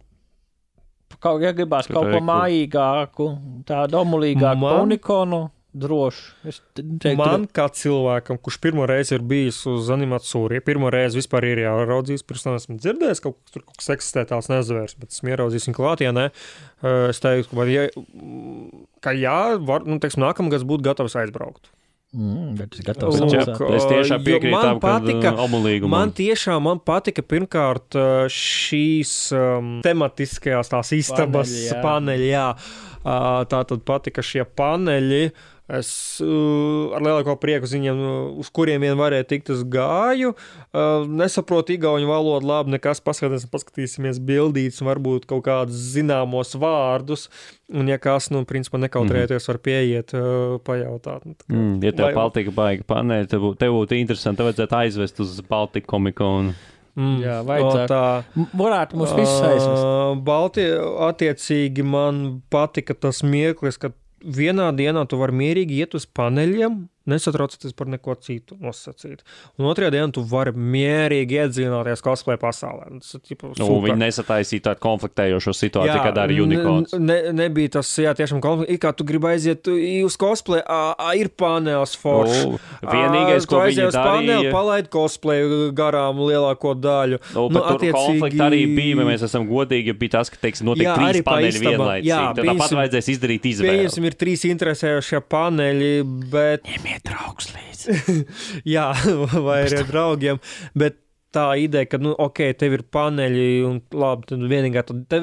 Ja gribās kaut ko mājīgāku, tādu omulīgāku Unikonu, droši. Man kā cilvēkam, kurš pirmo reizi ir bijis uz Animatsuri, pirmo reizi vispār ir jāraudzīs, pirms tam esmu dzirdējis, kaut kas eksistē tās nezvērs, bet esmu ieraudzījis viņu klātienē. Es teiktu, ka teiksim, nākamgads būtu gatavs aizbraukt. Bet es gatavs es tiešām piekrītu tam, man tiešām patika pirmkārt šīs tematiskajās tās istabas paneļi, jā. Tātad patika šie paneļi. Es ar lielāko prieku ziņām, uz kuriem vien varēja tikt, es gāju. Nesaprotu igauņu valodu labi, nekas paskatīsimies bildītes, varbūt kaut kādus zināmos vārdus. Un ja kas, principā nekautrēties var pieiet, pajautāt. Ja tev Baltika baigi paneļi, tev būtu interesanti, tev vajadzētu aizvest uz Baltika komikonu. Jā, vajadzētu. Varētu mums visus aizvest. Attiecīgi man patika tas mirklis, ka vienā dienā tu vari mierīgi iet uz paneļiem, nesatraucoties par neko citu nosacīt. Un otrajā dienā tu vari mierīgi iedzināties cosplay pasaulē. Viņi nesataisīja tādu konfliktējošo situāciju, kad arī unicorns. Nebija tas, tiešām konflikts. Kā tu gribi aiziet uz cosplay, ir panelis foršs. Vienīgais, ko viņi darīja. Paneli, palaid cosplay garām lielāko daļu. Tur konflikti arī bija, ja mēs esam godīgi, bija tas, ka, teiksim, notiek 3 paneļi vienlaicīgi. Tad tāpat vajadzēs izdarīt izvēli. Pieņemsim, ir 3 interesējošie paneļi, bet draugs līdzi. Jā, vai arī ar draugiem, bet tā ideja, ka, tev ir paneļi un labi, tad vienīgā,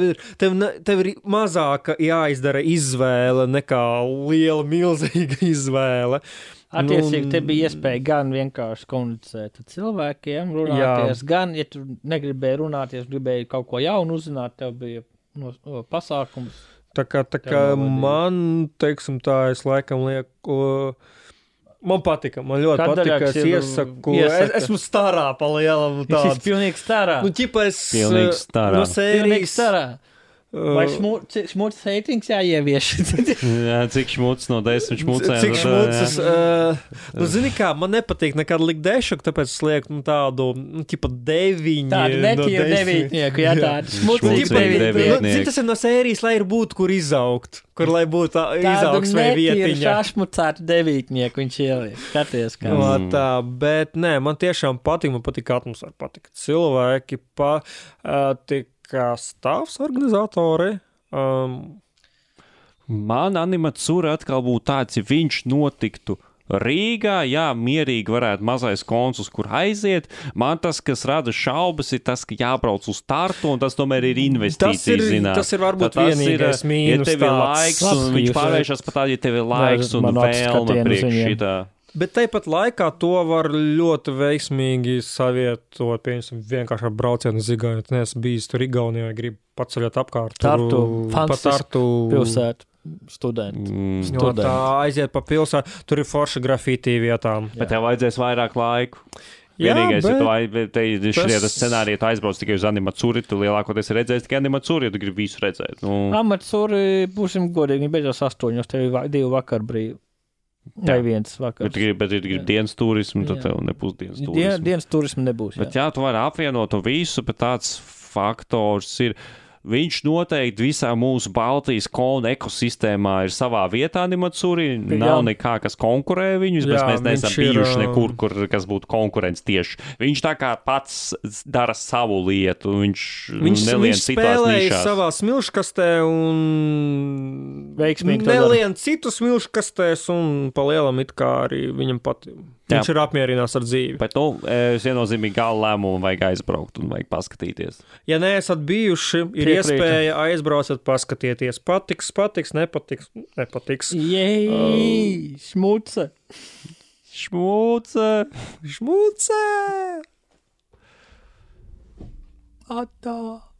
tev ir mazāka jāizdara izvēle nekā liela, milzīga izvēle. Attiecīgi, te bija iespēja gan vienkārši komunicēt ar cilvēkiem, runāties, gan, ja tu negribēji runāties, gribēji kaut ko jaunu uzzināt, tev bija pasākums. Tā kā man, teiksim tā, es laikam lieku... Man patika, man ļoti patika, es iesaku. Esmu starā pa lielam tāds. Es esmu pilnīgi starā. Pilnīgi starā. No sērijas starā. Vai šmuts heitings jāievieš? Jā, cik šmuts no 10 šmucēm? Cik šmucas? Zini kā, man nepatīk nekad likt dešuku, tāpēc es lieku tādu, 9. Tādu netīru devītnieku, jā, tādu šmucīgu devītnieku. Zini, tas ir no sērijas, lai ir būtu, kur izaugt. Kur lai būtu izaugsmē vietiņa. Tādu netīru šašmucātu devītnieku viņš ieliek. Skaties, kā. Tā, bet nē, man tiešām patīk, man patīk atmosfēra, patīk cilvēki, patīk kā stāvs organizatori. Man animatsūra atkal būtu tāds, ja viņš notiktu Rīgā, jā, mierīgi varētu mazais konsuls, kur aiziet. Man tas, kas rada šaubas, ir tas, ka jābrauc uz Tartu, un tas tomēr ir investīcijas, zināt. Tas ir varbūt vienīgais mīnus. Ja tev ir laiks, un viņš pārvēršas pat tādi, ja tev ir laiks un vēlme priekš šitā. Bet tāpat laikā to var ļoti veiksmīgi savietot, pieņemsim, vienkārši ar braucienu uz Igauniju. Es neesmu bijis tur Igaunijā, gribu paceļot apkārt. Tartu, fantastiski pilsētu. Studenti. Tā aiziet pa pilsētu, tur ir forša grafitī vietām. Bet tev vajadzēs vairāk laiku. Vienīgais, ja tu šajā scenārijā tu aizbrauc tikai uz animatsūri, tu lielākoties redzēsi tikai animatsūri, ja tu gribi visu redzēt. Animatsūri, būsim godīgi, beidzās 8, tev ir 2 vakar brīvi. Tā ir viens vakars. Bet ja tu gribi dienas turismu, tad tev nebūs dienas turismu. Dienas turismu nebūs, jā. Bet jā, tu vari apvienot to visu, bet tāds faktors ir... Viņš noteikti visā mūsu Baltijas konu ekosistēmā ir savā vietā animatsūri. Nav nekā, kas konkurē viņus, bet mēs neesam bijuši nekur, kas būtu konkurents tieši. Viņš tā kā pats dara savu lietu. Viņš spēlēja savā smilškastē un nelien citu smilškastēs un pa lielam it kā arī viņam pat... Viņš ir apmierinās ar dzīvi. Bet, es viennozīmīgi galu lēmumu vajag aizbraukt un vajag paskatīties. Ja neesat bijuši, ir iespēja aizbraucat, paskatieties. Patiks, nepatiks. Jej, šmuce. Šmuce. Atā.